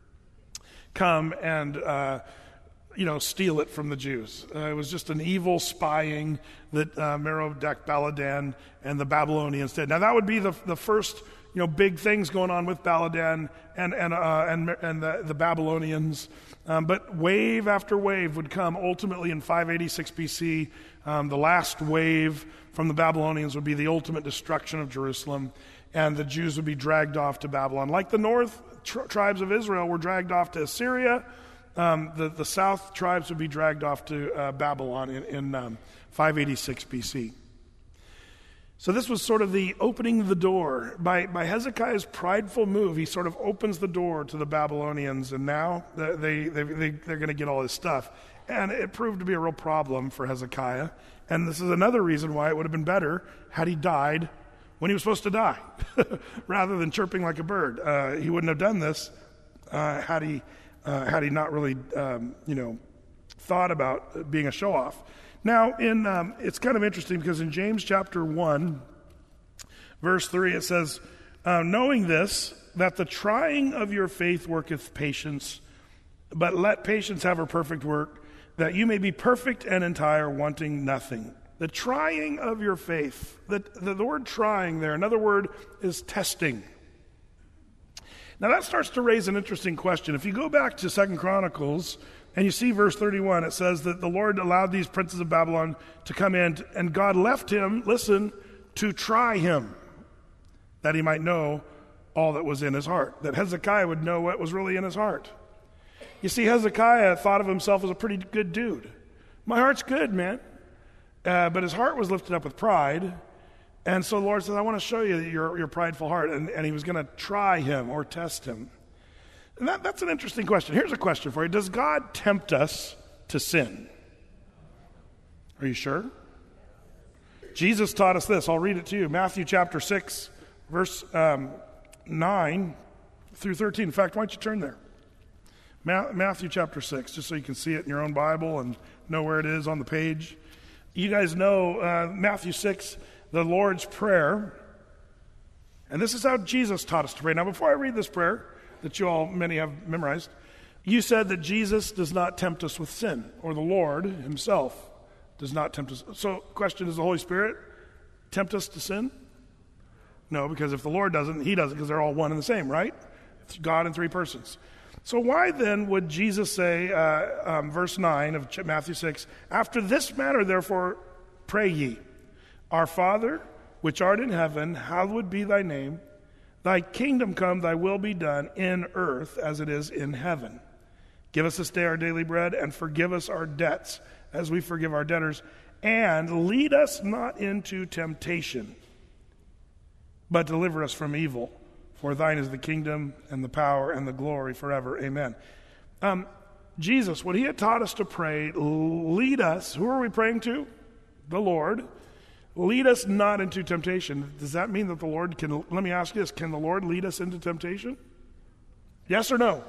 come and, uh, you know, steal it from the Jews. Uh, it was just an evil spying that uh, Merodach-Baladan and the Babylonians did. Now, that would be the, the first... you know, big things going on with Baladan and and uh, and, and the, the Babylonians. Um, but wave after wave would come. Ultimately, in five eighty-six B C, um, the last wave from the Babylonians would be the ultimate destruction of Jerusalem, and the Jews would be dragged off to Babylon. Like the north tri- tribes of Israel were dragged off to Assyria, um, the, the south tribes would be dragged off to uh, Babylon in, in um, five eighty-six B C. So this was sort of the opening the door. By, by Hezekiah's prideful move, he sort of opens the door to the Babylonians, and now they, they, they, they're going to get all this stuff. And it proved to be a real problem for Hezekiah. And this is another reason why it would have been better had he died when he was supposed to die, rather than chirping like a bird. Uh, he wouldn't have done this uh, had he uh, had he not really, um, you know, thought about being a show-off. Now, in um, it's kind of interesting because in James chapter one, verse three, it says, uh, knowing this, that the trying of your faith worketh patience, but let patience have her perfect work, that you may be perfect and entire, wanting nothing. The trying of your faith, the, the, the word trying there, another word is testing. Now that starts to raise an interesting question. If you go back to Second Chronicles, and you see verse thirty-one, it says that the Lord allowed these princes of Babylon to come in, and God left him, listen, to try him, that he might know all that was in his heart, that Hezekiah would know what was really in his heart. You see, Hezekiah thought of himself as a pretty good dude. My heart's good, man. Uh, but his heart was lifted up with pride, and so the Lord says, I want to show you your, your prideful heart, and, and he was going to try him or test him. And that, that's an interesting question. Here's a question for you. Does God tempt us to sin? Are you sure? Jesus taught us this. I'll read it to you. Matthew chapter six, verse um, nine through thirteen. In fact, why don't you turn there? Ma- Matthew chapter six, just so you can see it in your own Bible and know where it is on the page. You guys know uh, Matthew six, the Lord's Prayer. And this is how Jesus taught us to pray. Now, before I read this prayer, that you all, many have memorized, you said that Jesus does not tempt us with sin, or the Lord himself does not tempt us. So, question, does the Holy Spirit tempt us to sin? No, because if the Lord doesn't, he doesn't, because they're all one and the same, right? It's God in three persons. So why then would Jesus say, uh, um, verse nine of Matthew six, after this manner, therefore, pray ye, our Father, which art in heaven, hallowed be thy name. Thy kingdom come, thy will be done in earth as it is in heaven. Give us this day our daily bread, and forgive us our debts as we forgive our debtors. And lead us not into temptation, but deliver us from evil. For thine is the kingdom and the power and the glory forever. Amen. Um, Jesus, when he had taught us to pray, lead us, who are we praying to? The Lord. Lead us not into temptation. Does that mean that the Lord can, let me ask you this, can the Lord lead us into temptation? Yes or no?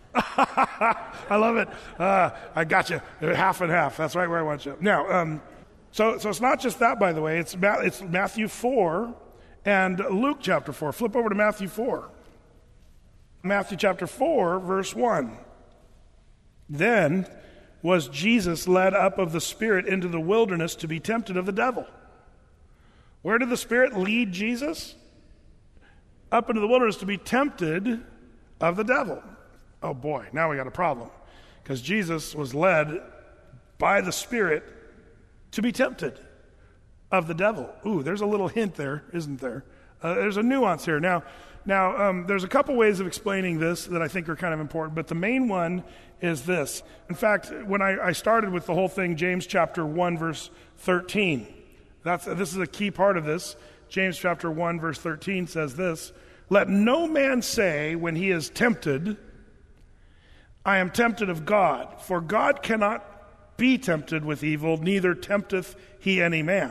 I love it. Uh, I got you. Half and half. That's right where I want you. Now, um, so so it's not just that, by the way. It's, it's Matthew four, and Luke chapter four. Flip over to Matthew four. Matthew chapter four, verse one. Then was Jesus led up of the Spirit into the wilderness to be tempted of the devil. Where did the Spirit lead Jesus? Up into the wilderness to be tempted of the devil. Oh boy, now we got a problem. Because Jesus was led by the Spirit to be tempted of the devil. Ooh, there's a little hint there, isn't there? Uh, there's a nuance here. Now, now um, there's a couple ways of explaining this that I think are kind of important, but the main one is this. In fact, when I, I started with the whole thing, James chapter one, verse thirteen, that's, this is a key part of this. James chapter one, verse thirteen says this, "Let no man say when he is tempted, I am tempted of God, for God cannot be tempted with evil, neither tempteth he any man.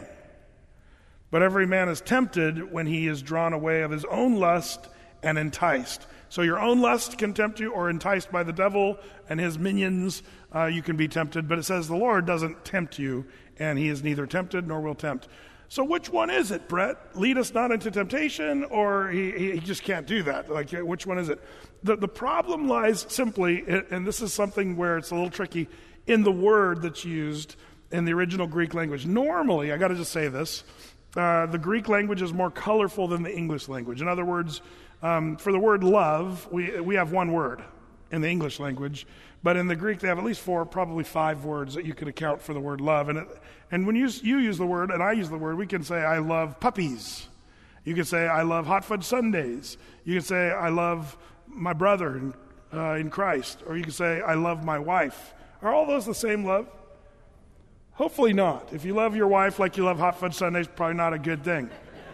But every man is tempted when he is drawn away of his own lust and enticed." So your own lust can tempt you, or enticed by the devil and his minions, uh, you can be tempted. But it says the Lord doesn't tempt you, and he is neither tempted nor will tempt. So which one is it, Brett? Lead us not into temptation, or he, he just can't do that? Like, which one is it? The, the problem lies simply, and this is something where it's a little tricky, in the word that's used in the original Greek language. Normally, I got to just say this, uh, the Greek language is more colorful than the English language. In other words, um, for the word love, we we have one word in the English language, but in the Greek they have at least four, probably five words that you could account for the word love. And it, and when you you use the word and I use the word, we can say I love puppies. You can say I love hot fudge sundaes. You can say I love my brother in, uh, in Christ, or you can say I love my wife. Are all those the same love? Hopefully not. If you love your wife like you love hot fudge sundaes, probably not a good thing.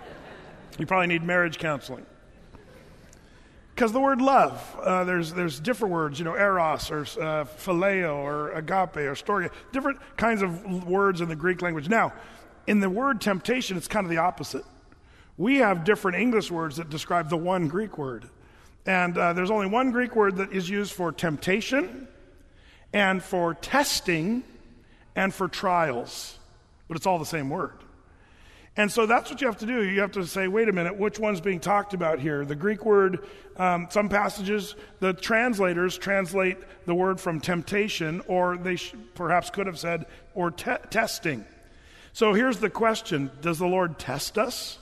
You probably need marriage counseling. Because the word love, uh, there's there's different words, you know, eros or uh, phileo or agape or storge, different kinds of words in the Greek language. Now, in the word temptation, it's kind of the opposite. We have different English words that describe the one Greek word. And uh, there's only one Greek word that is used for temptation and for testing and for trials. But it's all the same word. And so that's what you have to do. You have to say, wait a minute, which one's being talked about here? The Greek word, um, some passages, the translators translate the word from temptation, or they sh- perhaps could have said, or te- testing. So here's the question, does the Lord test us?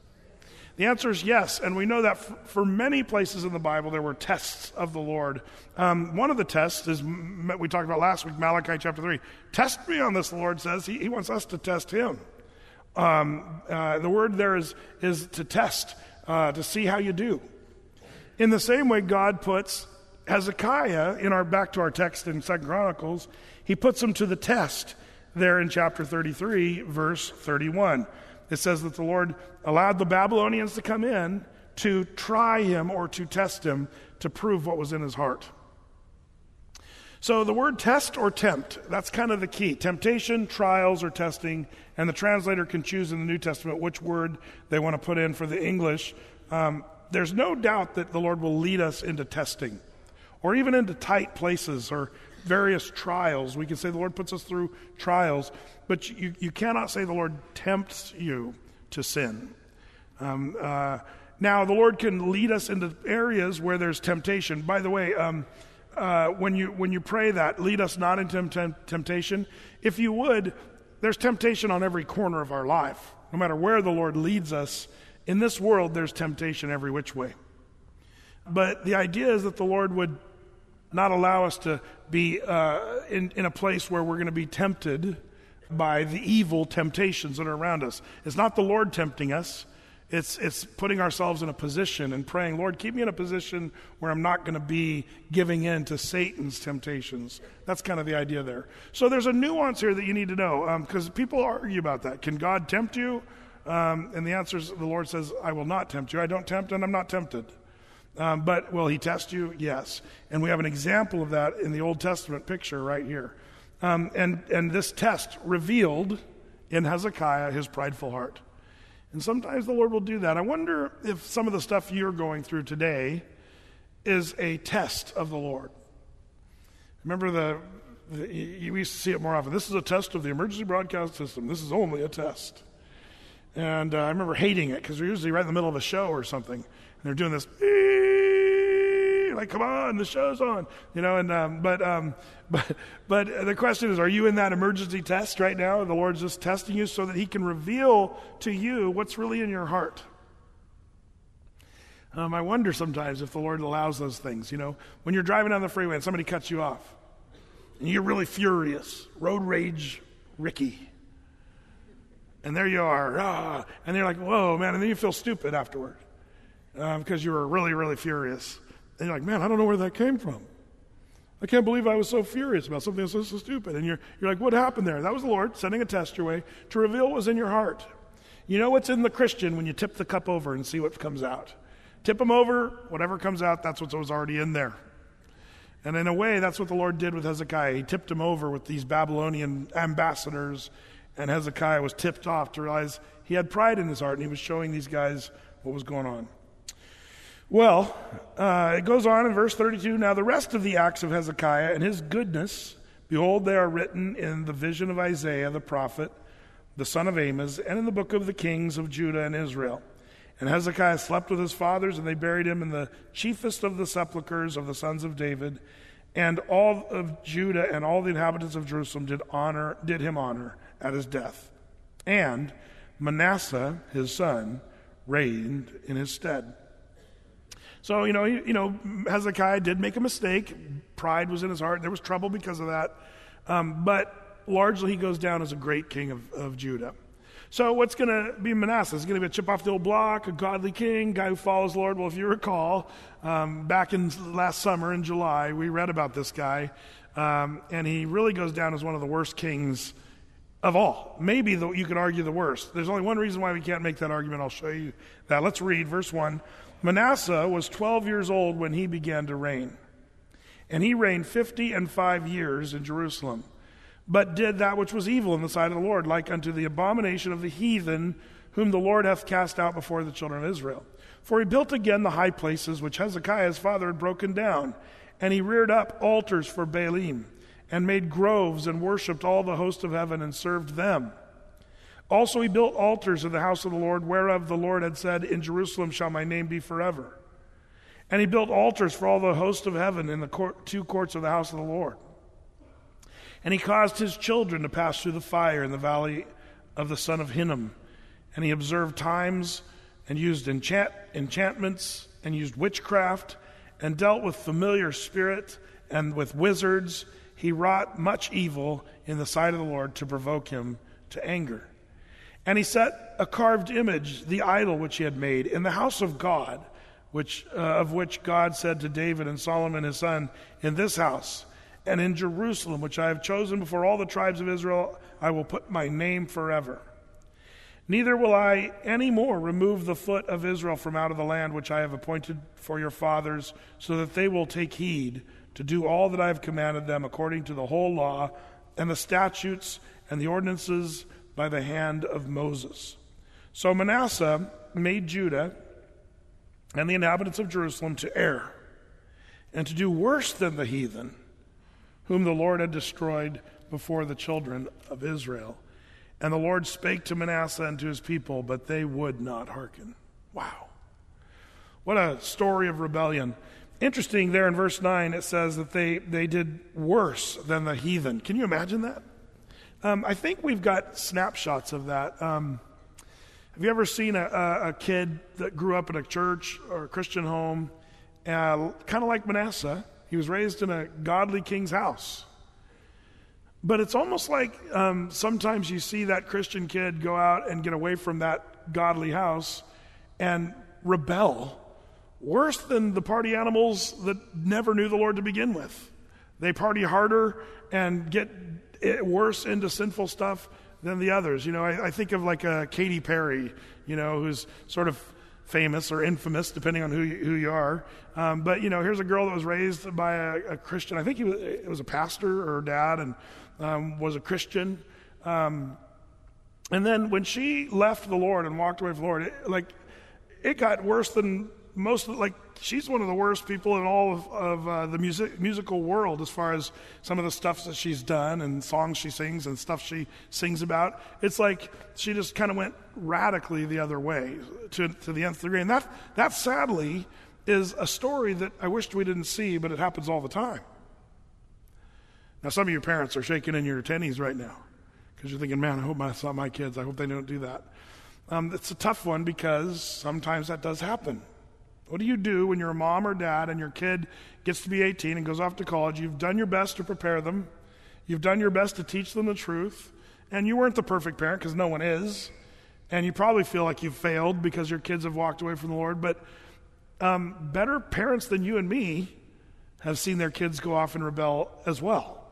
The answer is yes, and we know that f- for many places in the Bible there were tests of the Lord. Um, one of the tests is, we talked about last week, Malachi chapter three. Test me on this, the Lord says. He, he wants us to test him. Um, uh, the word there is is to test, uh, to see how you do. In the same way, God puts Hezekiah, in our back to our text in Second Chronicles, he puts him to the test there in chapter thirty-three, verse thirty-one. It says that the Lord allowed the Babylonians to come in to try him or to test him to prove what was in his heart. So the word test or tempt, that's kind of the key. Temptation, trials, or testing, and the translator can choose in the New Testament which word they want to put in for the English. Um, there's no doubt that the Lord will lead us into testing, or even into tight places, or various trials. We can say the Lord puts us through trials, but you, you cannot say the Lord tempts you to sin. Um, uh, now, the Lord can lead us into areas where there's temptation. By the way, um, Uh, when you when you pray that, lead us not into temp- temptation, if you would, there's temptation on every corner of our life. No matter where the Lord leads us, in this world there's temptation every which way. But the idea is that the Lord would not allow us to be uh, in, in a place where we're going to be tempted by the evil temptations that are around us. It's not the Lord tempting us. It's it's putting ourselves in a position and praying, Lord, keep me in a position where I'm not going to be giving in to Satan's temptations. That's kind of the idea there. So there's a nuance here that you need to know, because um, people argue about that. Can God tempt you? Um, and the answer is, the Lord says, I will not tempt you. I don't tempt and I'm not tempted. Um, but will he test you? Yes. And we have an example of that in the Old Testament picture right here. Um, and, and this test revealed in Hezekiah his prideful heart. And sometimes the Lord will do that. I wonder if some of the stuff you're going through today is a test of the Lord. Remember, the, the we used to see it more often. This is a test of the emergency broadcast system. This is only a test. And uh, I remember hating it because we're usually right in the middle of a show or something. And they're doing this, like, come on, the show's on. You know, and um, but, um, but, but the question is, are you in that emergency test right now? The Lord's just testing you so that he can reveal to you what's really in your heart. Um, I wonder sometimes if the Lord allows those things, you know. When you're driving down the freeway and somebody cuts you off, and you're really furious, road rage Ricky. And there you are, ah, and you're like, whoa, man, and then you feel stupid afterward um, because you were really, really furious. And you're like, man, I don't know where that came from. I can't believe I was so furious about something so, so stupid. And you're, you're like, what happened there? That was the Lord sending a test your way to reveal what was in your heart. You know what's in the Christian when you tip the cup over and see what comes out. Tip them over, whatever comes out, that's what was already in there. And in a way, that's what the Lord did with Hezekiah. He tipped him over with these Babylonian ambassadors, and Hezekiah was tipped off to realize he had pride in his heart, and he was showing these guys what was going on. Well, uh, it goes on in verse thirty-two, now the rest of the acts of Hezekiah and his goodness, behold, they are written in the vision of Isaiah the prophet, the son of Amos, and in the book of the kings of Judah and Israel. And Hezekiah slept with his fathers, and they buried him in the chiefest of the sepulchres of the sons of David. And all of Judah and all the inhabitants of Jerusalem did honor, did him honor at his death. And Manasseh, his son, reigned in his stead. So, you know, you, you know, Hezekiah did make a mistake. Pride was in his heart. There was trouble because of that. Um, but largely he goes down as a great king of, of Judah. So what's going to be Manasseh? Is he going to be a chip off the old block, a godly king, guy who follows the Lord? Well, if you recall, um, back in last summer in July, we read about this guy, um, and he really goes down as one of the worst kings of all. Maybe the, you could argue the worst. There's only one reason why we can't make that argument. I'll show you that. Let's read verse one. Manasseh was twelve years old when he began to reign, and he reigned fifty and five years in Jerusalem, but did that which was evil in the sight of the Lord, like unto the abomination of the heathen, whom the Lord hath cast out before the children of Israel. For he built again the high places which Hezekiah his father had broken down, and he reared up altars for Baalim, and made groves, and worshipped all the host of heaven, and served them. Also he built altars in the house of the Lord, whereof the Lord had said, in Jerusalem shall my name be forever. And he built altars for all the host of heaven in the court, two courts of the house of the Lord. And he caused his children to pass through the fire in the valley of the son of Hinnom. And he observed times, and used enchant, enchantments, and used witchcraft, and dealt with familiar spirit, and with wizards. He wrought much evil in the sight of the Lord to provoke him to anger. And he set a carved image, the idol which he had made, in the house of God, which uh, of which God said to David and Solomon his son, in this house, and in Jerusalem, which I have chosen before all the tribes of Israel, I will put my name forever. Neither will I any more remove the foot of Israel from out of the land which I have appointed for your fathers, so that they will take heed to do all that I have commanded them according to the whole law and the statutes and the ordinances by the hand of Moses. So Manasseh made Judah and the inhabitants of Jerusalem to err, and to do worse than the heathen, whom the Lord had destroyed before the children of Israel. And the Lord spake to Manasseh and to his people, but they would not hearken. Wow. What a story of rebellion. Interesting, there in verse nine, it says that they, they did worse than the heathen. Can you imagine that? Um, I think we've got snapshots of that. Um, have you ever seen a, a, a kid that grew up in a church or a Christian home, uh, kind of like Manasseh? He was raised in a godly king's house. But it's almost like um, sometimes you see that Christian kid go out and get away from that godly house and rebel worse than the party animals that never knew the Lord to begin with. They party harder and get it worse into sinful stuff than the others. You know, I, I think of like a Katy Perry, you know, who's sort of famous or infamous, depending on who you, who you are. Um, but, you know, here's a girl that was raised by a, a Christian. I think he was, it was a pastor or a dad, and um, was a Christian. Um, and then when she left the Lord and walked away from the Lord, it, like, it got worse than most, like, she's one of the worst people in all of, of uh, the music, musical world as far as some of the stuff that she's done and songs she sings and stuff she sings about. It's like she just kind of went radically the other way to, to the nth degree. And that, that sadly is a story that I wished we didn't see, but it happens all the time. Now, some of your parents are shaking in your tennies right now because you're thinking, man, I hope my, my kids, I hope they don't do that. Um, it's a tough one because sometimes that does happen. What do you do when you're a mom or dad and your kid gets to be eighteen and goes off to college? You've done your best to prepare them. You've done your best to teach them the truth. And you weren't the perfect parent because no one is. And you probably feel like you've failed because your kids have walked away from the Lord. But um, better parents than you and me have seen their kids go off and rebel as well.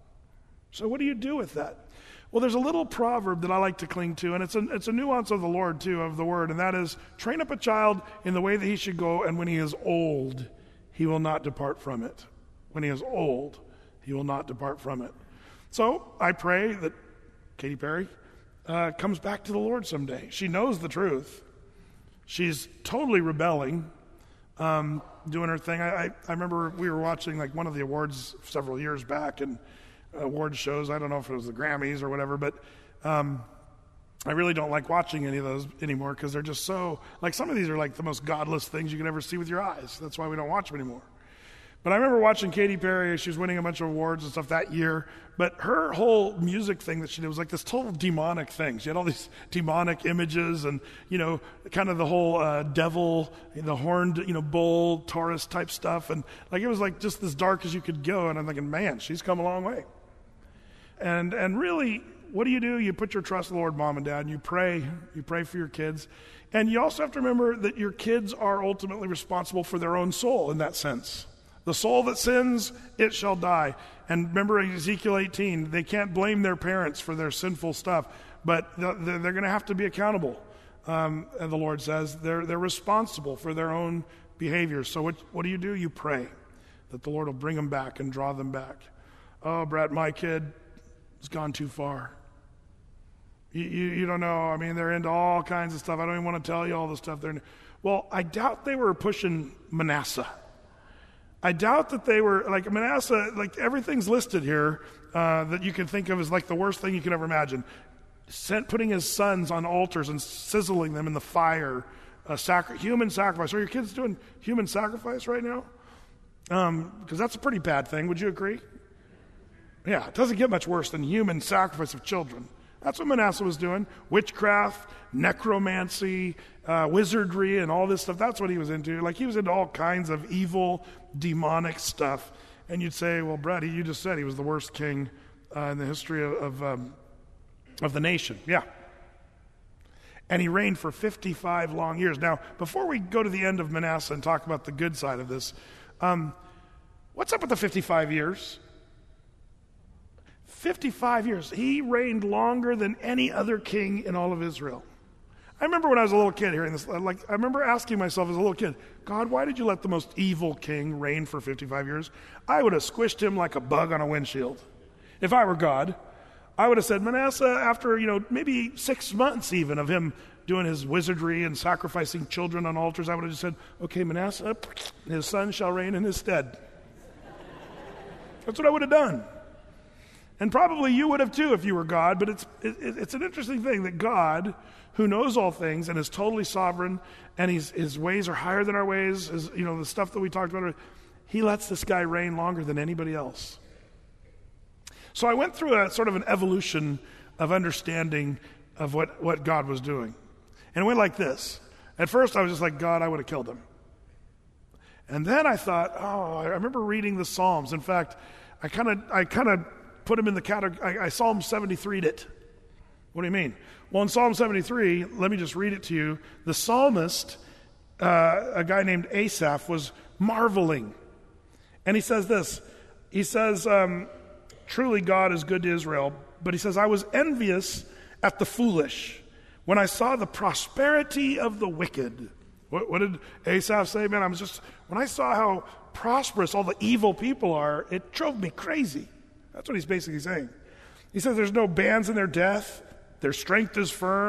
So what do you do with that? Well, there's a little proverb that I like to cling to, and it's a, it's a nuance of the Lord, too, of the word, and that is, train up a child in the way that he should go, and when he is old, he will not depart from it. When he is old, he will not depart from it. So I pray that Katy Perry uh, comes back to the Lord someday. She knows the truth. She's totally rebelling, um, doing her thing. I, I, I remember we were watching like one of the awards several years back, and award shows. I don't know if it was the Grammys or whatever, but um, I really don't like watching any of those anymore because they're just so, like some of these are like the most godless things you can ever see with your eyes. That's why we don't watch them anymore. But I remember watching Katy Perry. She was winning a bunch of awards and stuff that year, but her whole music thing that she did was like this total demonic thing. She had all these demonic images and, you know, kind of the whole uh, devil, the horned, you know, bull, Taurus type stuff. And like it was like just as dark as you could go. And I'm thinking, man, she's come a long way. And and really, what do you do? You put your trust in the Lord, mom and dad, and you pray. You pray for your kids. And you also have to remember that your kids are ultimately responsible for their own soul in that sense. The soul that sins, it shall die. And remember Ezekiel eighteen, they can't blame their parents for their sinful stuff, but they're, they're going to have to be accountable. Um, and the Lord says they're, they're responsible for their own behaviors. So what, what do you do? You pray that the Lord will bring them back and draw them back. Oh, Brett, my kid has gone too far. You, you, you don't know. I mean, they're into all kinds of stuff. I don't even want to tell you all the stuff they're into. Well, I doubt they were pushing Manasseh. I doubt that they were, like Manasseh, like everything's listed here uh, that you can think of as like the worst thing you can ever imagine. Sent, putting his sons on altars and sizzling them in the fire, uh, sacri- human sacrifice. Are your kids doing human sacrifice right now? Um, because that's a pretty bad thing. Would you agree? Yeah, it doesn't get much worse than human sacrifice of children. That's what Manasseh was doing. Witchcraft, necromancy, uh, wizardry, and all this stuff. That's what he was into. Like, he was into all kinds of evil, demonic stuff. And you'd say, well, Brett, you just said he was the worst king uh, in the history of of, um, of the nation. Yeah. And he reigned for fifty-five long years. Now, before we go to the end of Manasseh and talk about the good side of this, um, what's up with the fifty-five years? fifty-five years. He reigned longer than any other king in all of Israel. I remember when I was a little kid hearing this, like I remember asking myself as a little kid, God, why did you let the most evil king reign for fifty-five years? I would have squished him like a bug on a windshield. If I were God, I would have said, Manasseh, after, you know, maybe six months even of him doing his wizardry and sacrificing children on altars, I would have just said, okay, Manasseh, his son shall reign in his stead. That's what I would have done. And probably you would have too if you were God, but it's it, it's an interesting thing that God, who knows all things and is totally sovereign, and he's, his ways are higher than our ways, his, you know, the stuff that we talked about, he lets this guy reign longer than anybody else. So I went through a sort of an evolution of understanding of what, what God was doing. And it went like this. At first I was just like, God, I would have killed him. And then I thought, oh, I remember reading the Psalms. In fact, I kind of I kind of put him in the category, I, I Psalm seventy-three'd it. What do you mean? Well, in Psalm seventy-three, let me just read it to you. The psalmist, uh, a guy named Asaph, was marveling. And he says this. He says, um, truly God is good to Israel. But he says, I was envious at the foolish when I saw the prosperity of the wicked. What, what did Asaph say? Man, I was just, when I saw how prosperous all the evil people are, it drove me crazy. That's what he's basically saying. He says there's no bands in their death. Their strength is firm.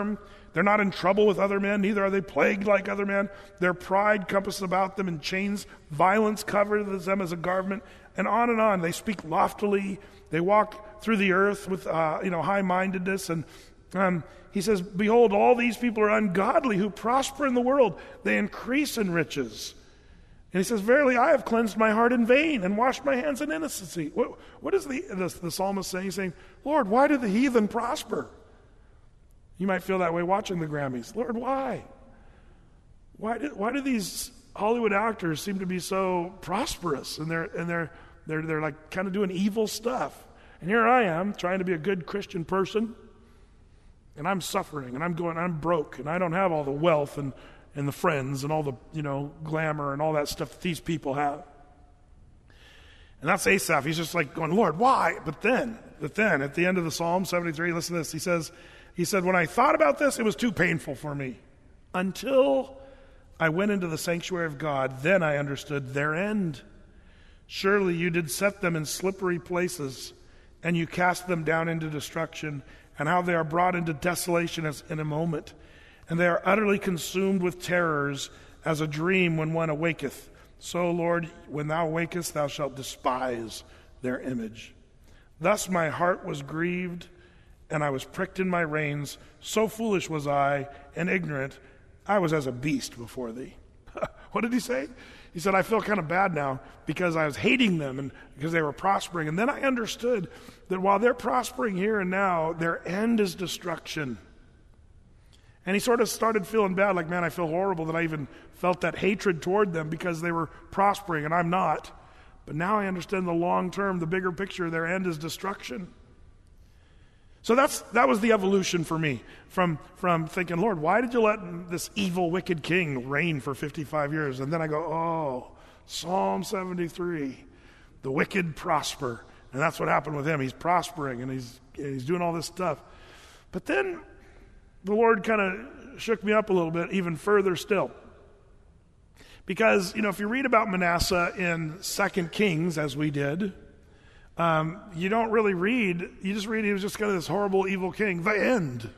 They're not in trouble with other men, neither are they plagued like other men. Their pride compasses about them in chains. Violence covers them as a garment. And on and on. They speak loftily. They walk through the earth with uh, you know, high-mindedness. And um, he says, behold, all these people are ungodly who prosper in the world. They increase in riches. And he says, verily, I have cleansed my heart in vain and washed my hands in innocency. What, what is the, the, the psalmist saying? He's saying, Lord, why do the heathen prosper? You might feel that way watching the Grammys. Lord, why? Why do, why do these Hollywood actors seem to be so prosperous? And they're and they're they're they're like kind of doing evil stuff. And here I am trying to be a good Christian person, and I'm suffering, and I'm going, I'm broke, and I don't have all the wealth and, and the friends and all the, you know, glamour and all that stuff that these people have. And that's Asaph. He's just like going, Lord, why? But then, but then at the end of the Psalm seventy-three, listen to this. He says, he said, when I thought about this, it was too painful for me. Until I went into the sanctuary of God, then I understood their end. Surely you did set them in slippery places, and you cast them down into destruction, and how they are brought into desolation as in a moment. And they are utterly consumed with terrors, as a dream when one awaketh. So, Lord, when thou wakest, thou shalt despise their image. Thus my heart was grieved, and I was pricked in my reins. So foolish was I, and ignorant. I was as a beast before thee. What did he say? He said, I feel kind of bad now because I was hating them and because they were prospering. And then I understood that while they're prospering here and now, their end is destruction. And he sort of started feeling bad, like, man, I feel horrible that I even felt that hatred toward them because they were prospering and I'm not. But now I understand the long term, the bigger picture, their end is destruction. So that's that was the evolution for me, from, from thinking, Lord, why did you let this evil, wicked king reign for fifty-five years? And then I go, oh, Psalm seventy-three, the wicked prosper. And that's what happened with him. He's prospering and he's, he's doing all this stuff. But then the Lord kind of shook me up a little bit, even further still. Because, you know, if you read about Manasseh in Second Kings, as we did, Um, you don't really read, you just read he was just kind of this horrible, evil king, the end.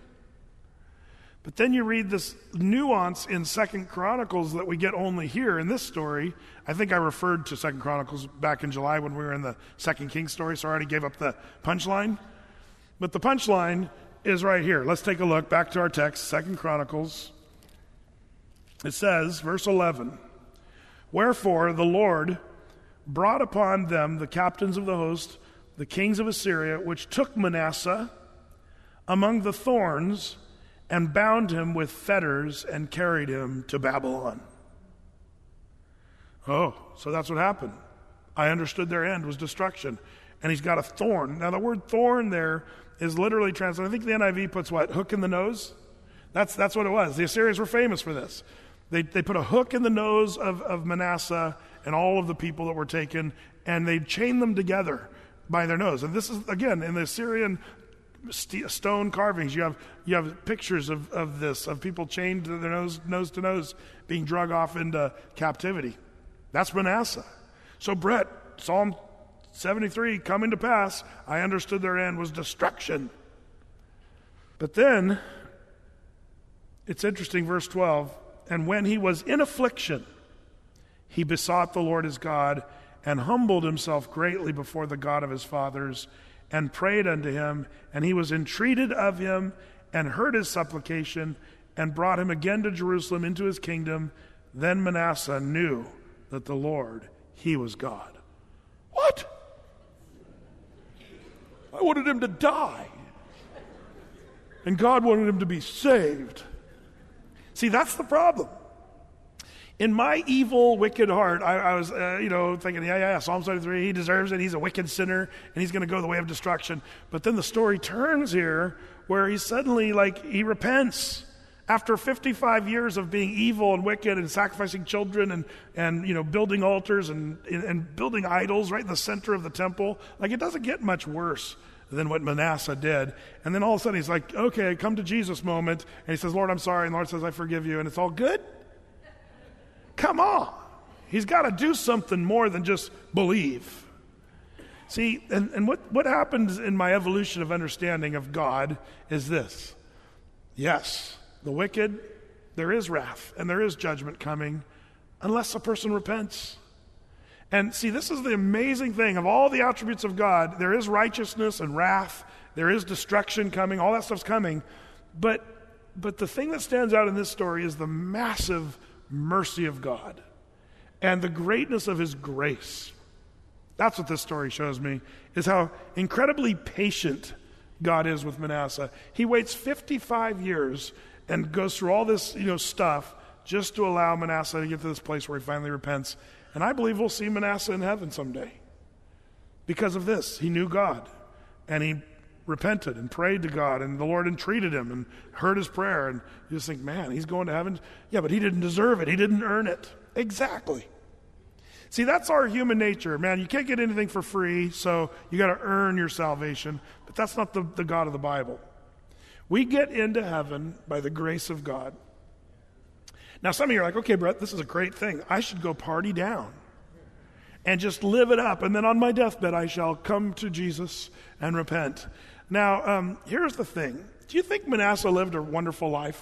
But then you read this nuance in Second Chronicles that we get only here in this story. I think I referred to Second Chronicles back in July when we were in the Second King story, so I already gave up the punchline. But the punchline is right here. Let's take a look back to our text, Second Chronicles. It says, verse eleven, wherefore the Lord brought upon them the captains of the host, the kings of Assyria, which took Manasseh among the thorns and bound him with fetters and carried him to Babylon. Oh, so that's what happened. I understood their end was destruction. And he's got a thorn. Now the word thorn there is literally translated, I think the N I V puts what, hook in the nose? That's that's what it was. The Assyrians were famous for this. They they put a hook in the nose of, of Manasseh and all of the people that were taken, and they chained them together by their nose. And this is, again, in the Assyrian st- stone carvings, you have you have pictures of, of this, of people chained to their nose, nose to nose, being drug off into captivity. That's Manasseh. So Brett, Psalm seventy-three, coming to pass, I understood their end was destruction. But then, it's interesting, verse twelve, and when he was in affliction, he besought the Lord his God and humbled himself greatly before the God of his fathers and prayed unto him, and he was entreated of him and heard his supplication and brought him again to Jerusalem into his kingdom. Then Manasseh knew that the Lord, he was God. What? I wanted him to die. And God wanted him to be saved. See, that's the problem. In my evil, wicked heart, I, I was, uh, you know, thinking, yeah, yeah, Psalm seventy-three, he deserves it. He's a wicked sinner, and he's going to go the way of destruction. But then the story turns here where he suddenly, like, he repents. After fifty-five years of being evil and wicked and sacrificing children and, and you know, building altars and, and building idols right in the center of the temple, like, it doesn't get much worse than what Manasseh did. And then all of a sudden he's like, okay, come to Jesus moment. And he says, Lord, I'm sorry. And the Lord says, I forgive you. And it's all good? Come on. He's got to do something more than just believe. See, and, and what, what happens in my evolution of understanding of God is this. Yes, the wicked, there is wrath and there is judgment coming unless a person repents. And see, this is the amazing thing. Of all the attributes of God, there is righteousness and wrath, there is destruction coming, all that stuff's coming. But, but the thing that stands out in this story is the massive mercy of God and the greatness of his grace. That's what this story shows me, is how incredibly patient God is with Manasseh. He waits fifty-five years and goes through all this, you know, stuff just to allow Manasseh to get to this place where he finally repents. And I believe we'll see Manasseh in heaven someday. Because of this, he knew God, and he repented and prayed to God, and the Lord entreated him and heard his prayer. And you just think, man, he's going to heaven? Yeah, but he didn't deserve it. He didn't earn it. Exactly. See, that's our human nature. Man, you can't get anything for free, so you got to earn your salvation. But that's not the, the God of the Bible. We get into heaven by the grace of God. Now, some of you are like, okay, Brett, this is a great thing. I should go party down and just live it up, and then on my deathbed I shall come to Jesus and repent. Now, um, here's the thing. Do you think Manasseh lived a wonderful life?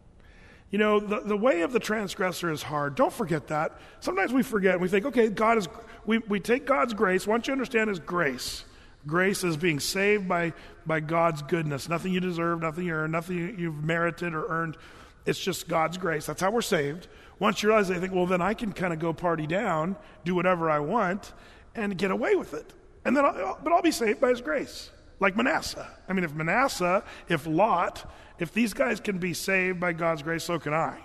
You know, the, the way of the transgressor is hard. Don't forget that. Sometimes we forget. We think, okay, God is, we, we take God's grace. Once you understand his grace, grace is being saved by, by God's goodness. Nothing you deserve, nothing you earn, nothing you've merited or earned. It's just God's grace. That's how we're saved. Once you realize, they think, well, then I can kind of go party down, do whatever I want, and get away with it. And then, I'll, but I'll be saved by his grace, like Manasseh. I mean, if Manasseh, if Lot, if these guys can be saved by God's grace, so can I.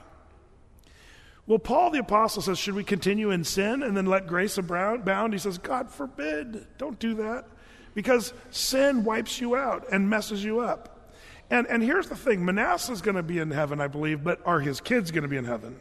Well, Paul the Apostle says, should we continue in sin and then let grace abound? He says, God forbid, don't do that. Because sin wipes you out and messes you up. And, and here's the thing, Manasseh's going to be in heaven, I believe, but are his kids going to be in heaven?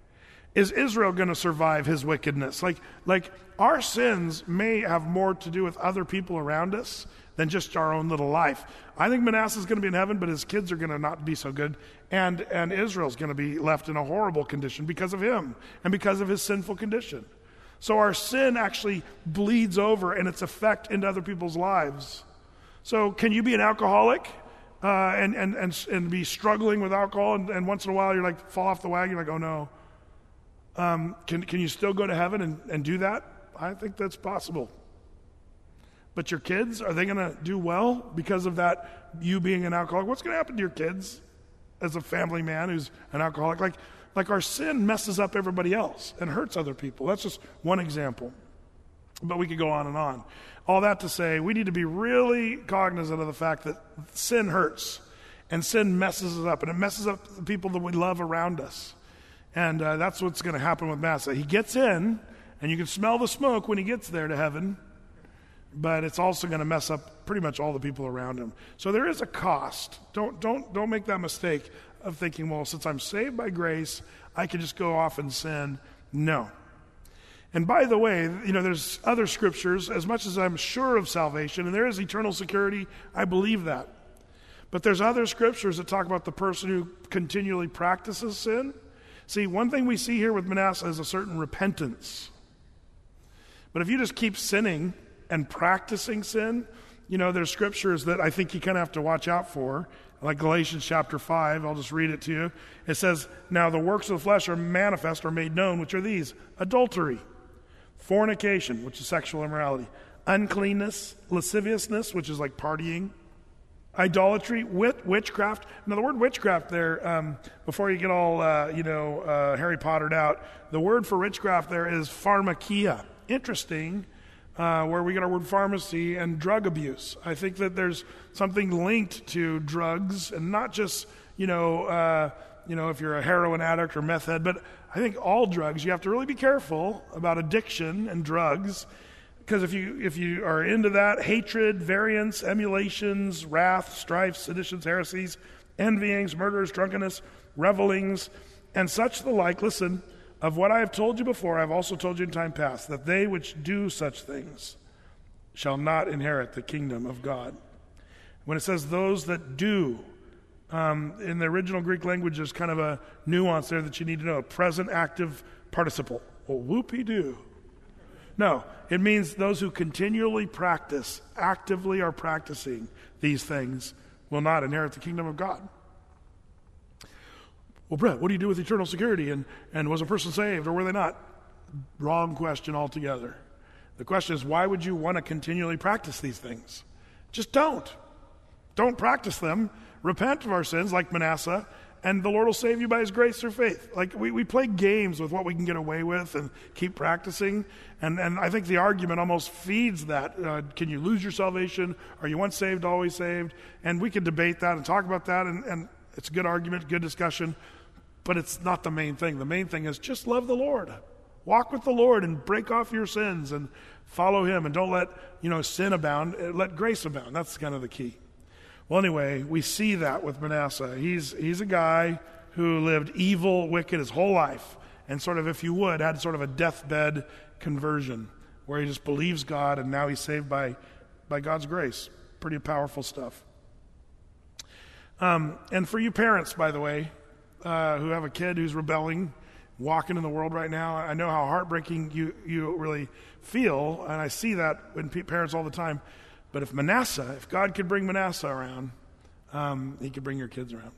Is Israel going to survive his wickedness? Like, like our sins may have more to do with other people around us than just our own little life. I think Manasseh's going to be in heaven, but his kids are going to not be so good. And, and Israel's going to be left in a horrible condition because of him and because of his sinful condition. So our sin actually bleeds over and its effect into other people's lives. So can you be an alcoholic uh, and, and, and, and be struggling with alcohol, and, and once in a while you're like, fall off the wagon, you're like, oh no. Um, can, can you still go to heaven and, and do that? I think that's possible. But your kids, are they going to do well because of that, you being an alcoholic? What's going to happen to your kids as a family man who's an alcoholic? Like, like our sin messes up everybody else and hurts other people. That's just one example. But we could go on and on. All that to say, we need to be really cognizant of the fact that sin hurts and sin messes us up, and it messes up the people that we love around us. And uh, that's what's going to happen with Manasseh. He gets in, and you can smell the smoke when he gets there to heaven, but it's also going to mess up pretty much all the people around him. So there is a cost. Don't don't don't make that mistake of thinking, well, since I'm saved by grace, I can just go off and sin. No. And by the way, you know, there's other scriptures, as much as I'm sure of salvation, and there is eternal security, I believe that. But there's other scriptures that talk about the person who continually practices sin. See, one thing we see here with Manasseh is a certain repentance. But if you just keep sinning and practicing sin, you know, there's scriptures that I think you kind of have to watch out for, like Galatians chapter five. I'll just read it to you. It says, now the works of the flesh are manifest or made known, which are these: adultery, fornication, which is sexual immorality, uncleanness, lasciviousness, which is like partying, idolatry, wit, witchcraft. Now the word witchcraft there, um, before you get all, uh, you know, uh, Harry Pottered out, the word for witchcraft there is pharmakia. Interesting. Uh, where we get our word pharmacy, and drug abuse. I think that there's something linked to drugs, and not just, you know, uh, you know, if you're a heroin addict or meth head, but I think all drugs, you have to really be careful about addiction and drugs, because if you if you are into that, hatred, variance, emulations, wrath, strife, seditions, heresies, envyings, murders, drunkenness, revelings, and such the like, listen, of what I have told you before, I have also told you in time past, that they which do such things shall not inherit the kingdom of God. When it says those that do, um, in the original Greek language, there's kind of a nuance there that you need to know. A present active participle. Well, whoopee-doo. No, it means those who continually practice, actively are practicing these things, will not inherit the kingdom of God. Well, Brett, what do you do with eternal security? And, and was a person saved or were they not? Wrong question altogether. The question is, why would you want to continually practice these things? Just don't. Don't practice them. Repent of our sins like Manasseh, and the Lord will save you by his grace through faith. Like we, we play games with what we can get away with and keep practicing. And, and I think the argument almost feeds that. Uh, can you lose your salvation? Are you once saved, always saved? And we can debate that and talk about that. And, and it's a good argument, good discussion. But it's not the main thing. The main thing is just love the Lord. Walk with the Lord and break off your sins and follow him. And don't let, you know, sin abound. Let grace abound. That's kind of the key. Well, anyway, we see that with Manasseh. He's he's a guy who lived evil, wicked his whole life. And sort of, if you would, had sort of a deathbed conversion where he just believes God and now he's saved by, by God's grace. Pretty powerful stuff. Um, and for you parents, by the way, Uh, who have a kid who's rebelling, walking in the world right now, I know how heartbreaking you, you really feel, and I see that in pe- parents all the time. But if Manasseh, if God could bring Manasseh around, um, he could bring your kids around.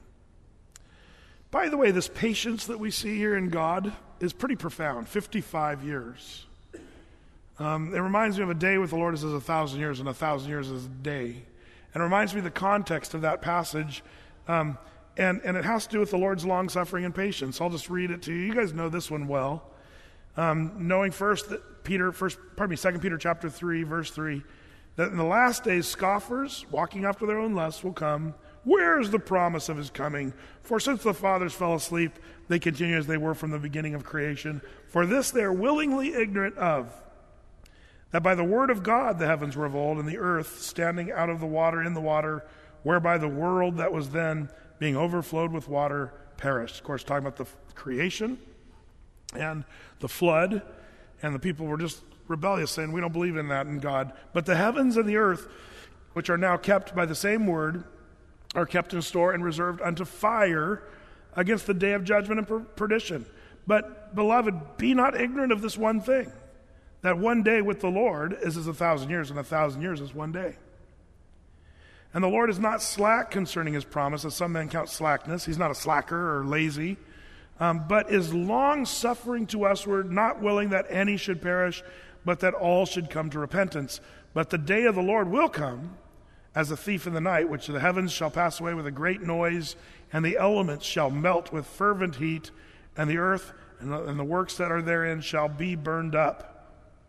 By the way, this patience that we see here in God is pretty profound, fifty-five years. Um, it reminds me of a day with the Lord is as a thousand years, and a thousand years is a day. And it reminds me of the context of that passage. Um, And and it has to do with the Lord's long-suffering and patience. I'll just read it to you. You guys know this one well. Um, knowing first that Peter, first, pardon me, Second Peter chapter three, verse three, that in the last days scoffers, walking after their own lusts, will come. Where is the promise of his coming? For since the fathers fell asleep, they continue as they were from the beginning of creation. For this they are willingly ignorant of, that by the word of God the heavens were of old, and the earth standing out of the water in the water, whereby the world that was then being overflowed with water perished. Of course, talking about the creation and the flood, and the people were just rebellious, saying, we don't believe in that in God. But the heavens and the earth, which are now kept by the same word, are kept in store and reserved unto fire against the day of judgment and per- perdition. But, beloved, be not ignorant of this one thing, that one day with the Lord is as a thousand years, and a thousand years is one day. And the Lord is not slack concerning his promise, as some men count slackness. He's not a slacker or lazy, um, but is long-suffering to usward, not willing that any should perish, but that all should come to repentance. But the day of the Lord will come as a thief in the night, which the heavens shall pass away with a great noise, and the elements shall melt with fervent heat, and the earth and the, and the works that are therein shall be burned up.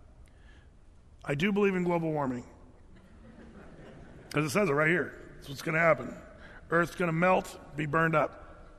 I do believe in global warming. Because it says it right here. That's what's going to happen. Earth's going to melt, be burned up.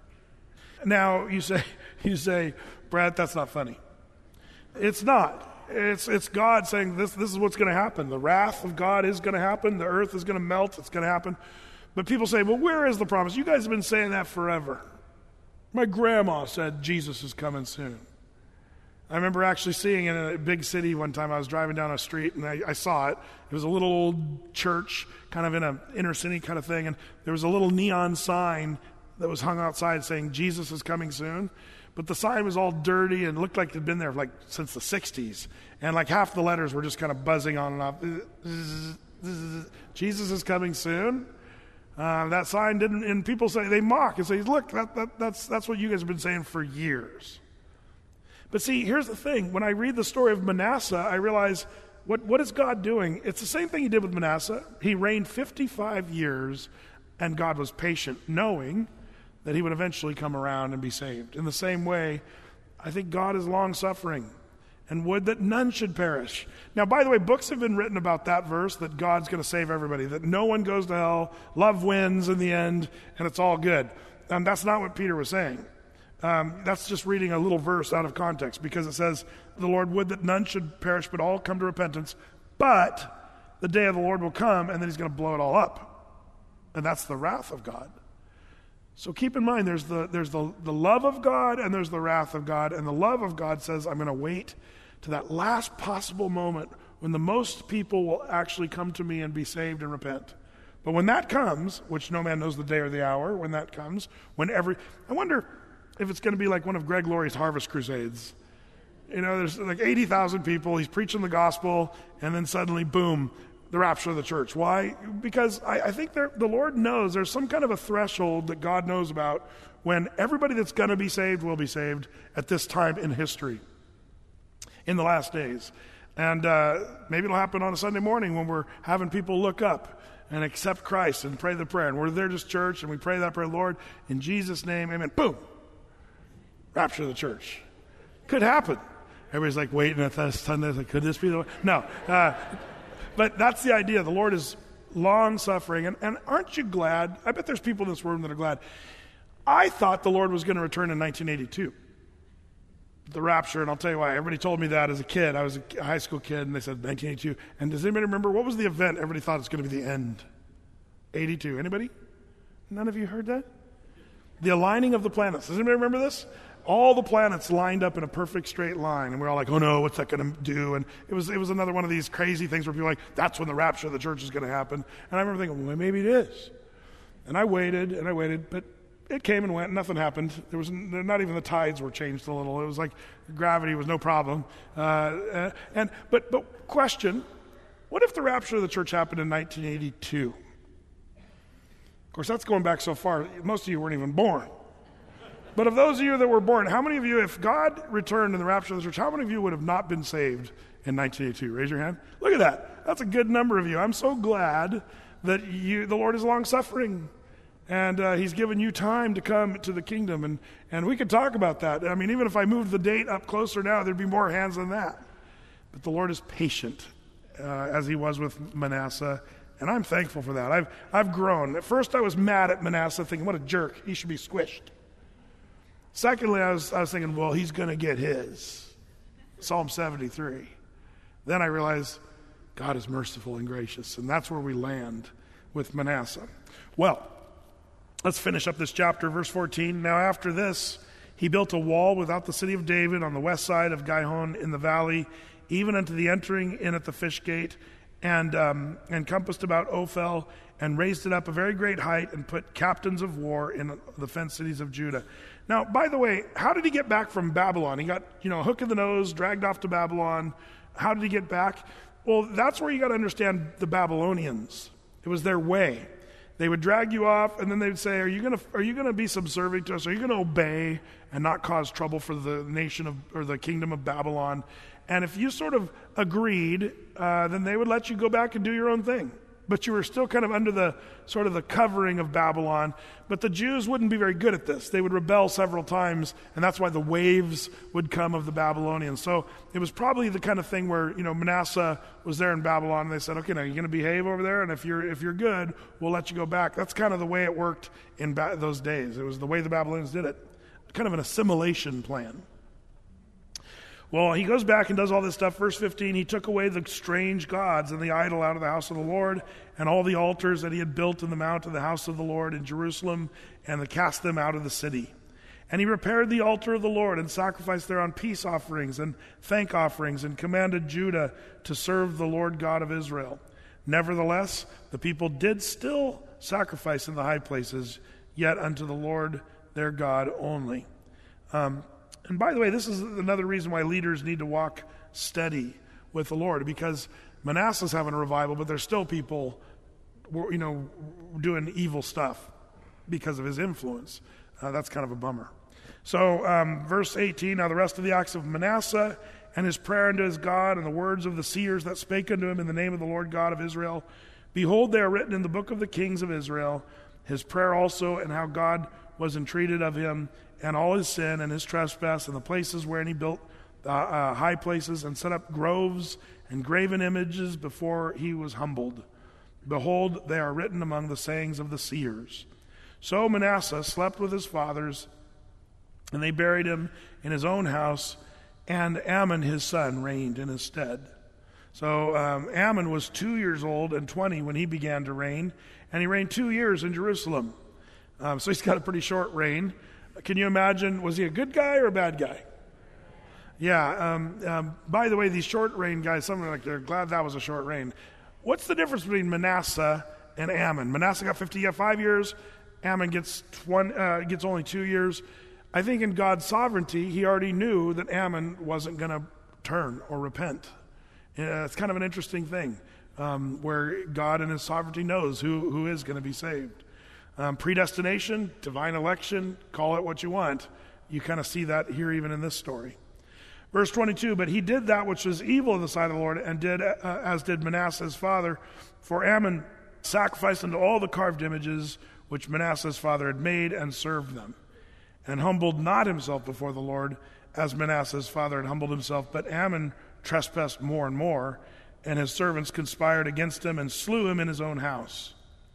Now, you say, you say, Brad, that's not funny. It's not. It's it's God saying this, this is what's going to happen. The wrath of God is going to happen. The earth is going to melt. It's going to happen. But people say, well, where is the promise? You guys have been saying that forever. My grandma said Jesus is coming soon. I remember actually seeing in a big city one time. I was driving down a street and I, I saw it. It was a little old church, kind of in an inner city kind of thing, and there was a little neon sign that was hung outside saying Jesus is coming soon. But the sign was all dirty and looked like it had been there like since the sixties. And like half the letters were just kind of buzzing on and off. Jesus is coming soon. Uh, that sign didn't, and people say, they mock and say, look, that, that, that's, that's what you guys have been saying for years. But see, here's the thing. When I read the story of Manasseh, I realize, what, what is God doing? It's the same thing he did with Manasseh. He reigned fifty-five years, and God was patient, knowing that he would eventually come around and be saved. In the same way, I think God is long-suffering and would that none should perish. Now, by the way, books have been written about that verse, that God's going to save everybody, that no one goes to hell, love wins in the end, and it's all good. And that's not what Peter was saying. Um, that's just reading a little verse out of context, because it says, the Lord would that none should perish, but all come to repentance. But the day of the Lord will come, and then he's going to blow it all up. And that's the wrath of God. So keep in mind, there's the there's the, the love of God, and there's the wrath of God. And the love of God says, I'm going to wait to that last possible moment when the most people will actually come to me and be saved and repent. But when that comes, which no man knows the day or the hour, when that comes, when every, I wonder if it's going to be like one of Greg Laurie's Harvest Crusades. You know, there's like eighty thousand people, he's preaching the gospel, and then suddenly, boom, the rapture of the church. Why? Because I, I think there, the Lord knows there's some kind of a threshold that God knows about when everybody that's going to be saved will be saved at this time in history, in the last days. And uh, maybe it'll happen on a Sunday morning when we're having people look up and accept Christ and pray the prayer. And we're there just church and we pray that prayer, Lord, in Jesus' name, amen. Boom! Rapture of the church. Could happen. Everybody's like waiting at that Sunday. Like, could this be the way? No. Uh, but that's the idea. The Lord is long-suffering. And, and aren't you glad? I bet there's people in this room that are glad. I thought the Lord was going to return in nineteen eighty-two. The rapture, and I'll tell you why. Everybody told me that as a kid. I was a high school kid, and they said nineteen eighty-two. And does anybody remember, what was the event everybody thought it was going to be the end? eighty-two. Anybody? None of you heard that? The aligning of the planets. Does anybody remember this? All the planets lined up in a perfect straight line, and we're all like, oh no, what's that going to do? And it was it was another one of these crazy things where people were like, that's when the rapture of the church is going to happen. And I remember thinking, well, maybe it is. And I waited, and I waited, but it came and went. Nothing happened. There was not even the tides were changed a little. It was like gravity was no problem. Uh, and but but question: what if the rapture of the church happened in nineteen eighty-two? Of course, that's going back so far. Most of you weren't even born. But of those of you that were born, how many of you, if God returned in the rapture of the church, how many of you would have not been saved in nineteen eighty-two? Raise your hand. Look at that. That's a good number of you. I'm so glad that you, the Lord is long-suffering. And uh, he's given you time to come to the kingdom. And, and we could talk about that. I mean, even if I moved the date up closer now, there'd be more hands than that. But the Lord is patient, uh, as he was with Manasseh. And I'm thankful for that. I've, I've grown. At first, I was mad at Manasseh, thinking, what a jerk. He should be squished. Secondly, I was, I was thinking, well, he's going to get his. Psalm seventy-three. Then I realized God is merciful and gracious. And that's where we land with Manasseh. Well, let's finish up this chapter, verse fourteen. Now after this, he built a wall without the city of David on the west side of Gihon in the valley, even unto the entering in at the fish gate, and um, encompassed about Ophel, and raised it up a very great height, and put captains of war in the fenced cities of Judah. Now, by the way, how did he get back from Babylon? He got, you know, a hook in the nose, dragged off to Babylon. How did he get back? Well, that's where you got to understand the Babylonians. It was their way. They would drag you off, and then they would say, are you going to are you going to be subservient to us? Are you going to obey and not cause trouble for the nation of or the kingdom of Babylon? And if you sort of agreed, uh, then they would let you go back and do your own thing. But you were still kind of under the sort of the covering of Babylon. But the Jews wouldn't be very good at this. They would rebel several times, and that's why the waves would come of the Babylonians. So it was probably the kind of thing where, you know, Manasseh was there in Babylon, and they said, okay, now you're going to behave over there, and if you're if you're good, we'll let you go back. That's kind of the way it worked in ba- those days. It was the way the Babylonians did it. Kind of an assimilation plan. Well, he goes back and does all this stuff. Verse fifteen, he took away the strange gods and the idol out of the house of the Lord, and all the altars that he had built in the mount of the house of the Lord in Jerusalem, and cast them out of the city. And he repaired the altar of the Lord, and sacrificed thereon peace offerings and thank offerings, and commanded Judah to serve the Lord God of Israel. Nevertheless, the people did still sacrifice in the high places, yet unto the Lord their God only. Um, And by the way, this is another reason why leaders need to walk steady with the Lord, because Manasseh's having a revival, but there's still people, you know, doing evil stuff because of his influence. Uh, that's kind of a bummer. So, um, verse eighteen, now the rest of the acts of Manasseh, and his prayer unto his God, and the words of the seers that spake unto him in the name of the Lord God of Israel, behold, they are written in the book of the kings of Israel, his prayer also, and how God was entreated of him, and all his sin and his trespass, and the places wherein he built uh, uh, high places, and set up groves and graven images before he was humbled. Behold, they are written among the sayings of the seers. So Manasseh slept with his fathers, and they buried him in his own house, and Amon his son reigned in his stead. So um, Amon was two years old and twenty when he began to reign, and he reigned two years in Jerusalem. Um, so he's got a pretty short reign. Can you imagine, was he a good guy or a bad guy? Yeah, um, um, by the way, these short reign guys, some are like, they're glad that was a short reign. What's the difference between Manasseh and Amon? Manasseh got fifty, got five years. Amon gets one, uh, gets only two years. I think in God's sovereignty, he already knew that Amon wasn't going to turn or repent. Uh, it's kind of an interesting thing. um, where God in his sovereignty knows who, who is going to be saved. Um, predestination, divine election, call it what you want. You kind of see that here even in this story. Verse twenty-two, but he did that which was evil in the sight of the Lord, and did uh, as did Manasseh his father. For Ammon sacrificed unto all the carved images which Manasseh his father had made, and served them, and humbled not himself before the Lord, as Manasseh his father had humbled himself. But Ammon trespassed more and more, and his servants conspired against him, and slew him in his own house.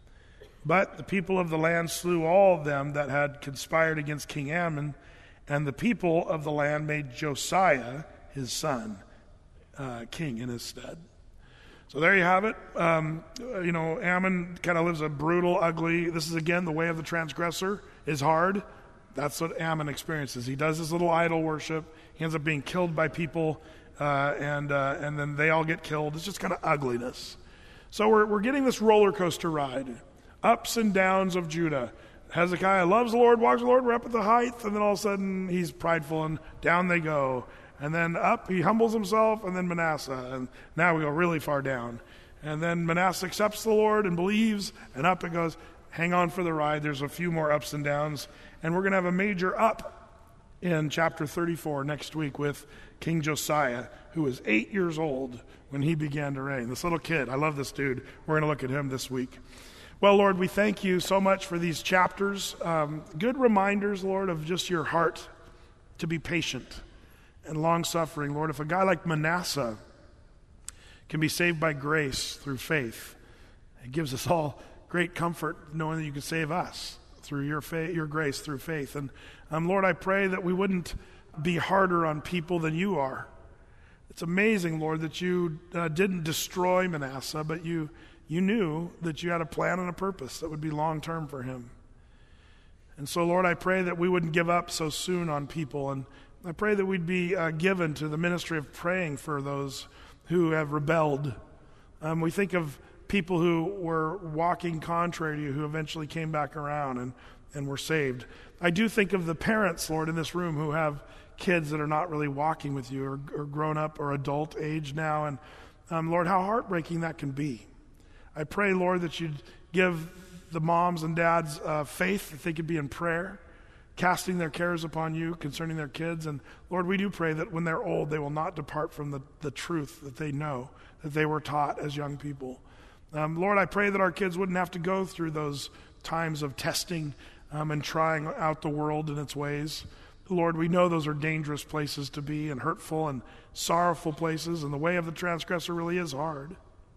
But the people of the land slew all of them that had conspired against King Ammon, and the people of the land made Josiah, his son, uh, king in his stead. So there you have it. Um, you know, Ammon kind of lives a brutal, ugly, this is again the way of the transgressor, is hard. That's what Ammon experiences. He does his little idol worship. He ends up being killed by people, uh, and uh, and then they all get killed. It's just kind of ugliness. So we're we're getting this roller coaster ride. Ups and downs of Judah. Hezekiah loves the Lord, walks with the Lord, we're up at the height, and then all of a sudden he's prideful, and down they go. And then up, he humbles himself, and then Manasseh, and now we go really far down. And then Manasseh accepts the Lord and believes, and up it goes. Hang on for the ride. There's a few more ups and downs, and we're going to have a major up in chapter thirty-four next week with King Josiah, who was eight years old when he began to reign. This little kid, I love this dude. We're going to look at him this week. Well, Lord, we thank you so much for these chapters. Um, good reminders, Lord, of just your heart to be patient and long-suffering. Lord, if a guy like Manasseh can be saved by grace through faith, it gives us all great comfort knowing that you can save us through your faith, your grace through faith. And um, Lord, I pray that we wouldn't be harder on people than you are. It's amazing, Lord, that you uh, didn't destroy Manasseh, but you You knew that you had a plan and a purpose that would be long-term for him. And so, Lord, I pray that we wouldn't give up so soon on people. And I pray that we'd be uh, given to the ministry of praying for those who have rebelled. Um, we think of people who were walking contrary to you who eventually came back around and, and were saved. I do think of the parents, Lord, in this room who have kids that are not really walking with you or, or grown up or adult age now. And um, Lord, how heartbreaking that can be. I pray, Lord, that you'd give the moms and dads uh, faith that they could be in prayer, casting their cares upon you concerning their kids. And Lord, we do pray that when they're old, they will not depart from the, the truth that they know, that they were taught as young people. Um, Lord, I pray that our kids wouldn't have to go through those times of testing um, and trying out the world in its ways. Lord, we know those are dangerous places to be, and hurtful and sorrowful places, and the way of the transgressor really is hard.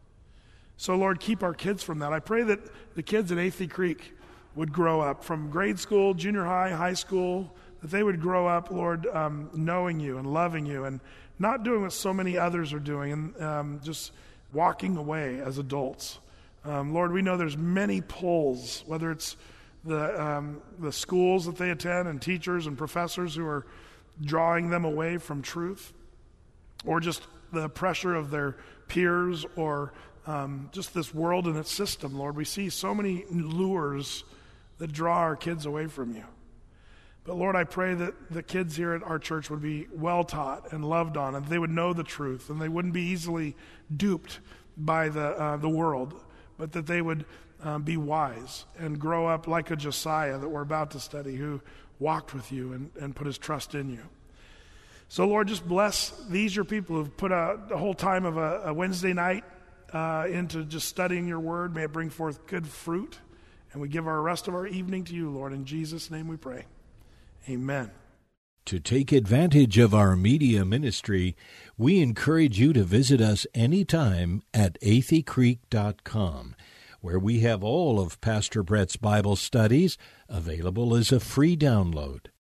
So, Lord, keep our kids from that. I pray that the kids at Athey Creek would grow up from grade school, junior high, high school, that they would grow up, Lord, um, knowing you and loving you and not doing what so many others are doing and um, just walking away as adults. Um, Lord, we know there's many pulls, whether it's the um, the schools that they attend and teachers and professors who are drawing them away from truth, or just the pressure of their peers, or Um, just this world and its system, Lord. We see so many lures that draw our kids away from you. But Lord, I pray that the kids here at our church would be well taught and loved on, and they would know the truth, and they wouldn't be easily duped by the uh, the world, but that they would um, be wise and grow up like a Josiah that we're about to study, who walked with you and, and put his trust in you. So Lord, just bless these your people who've put a, a whole time of a, a Wednesday night Uh, into just studying your word. May it bring forth good fruit. And we give our rest of our evening to you, Lord. In Jesus' name we pray. Amen. To take advantage of our media ministry, we encourage you to visit us anytime at athey creek dot com, where we have all of Pastor Brett's Bible studies available as a free download.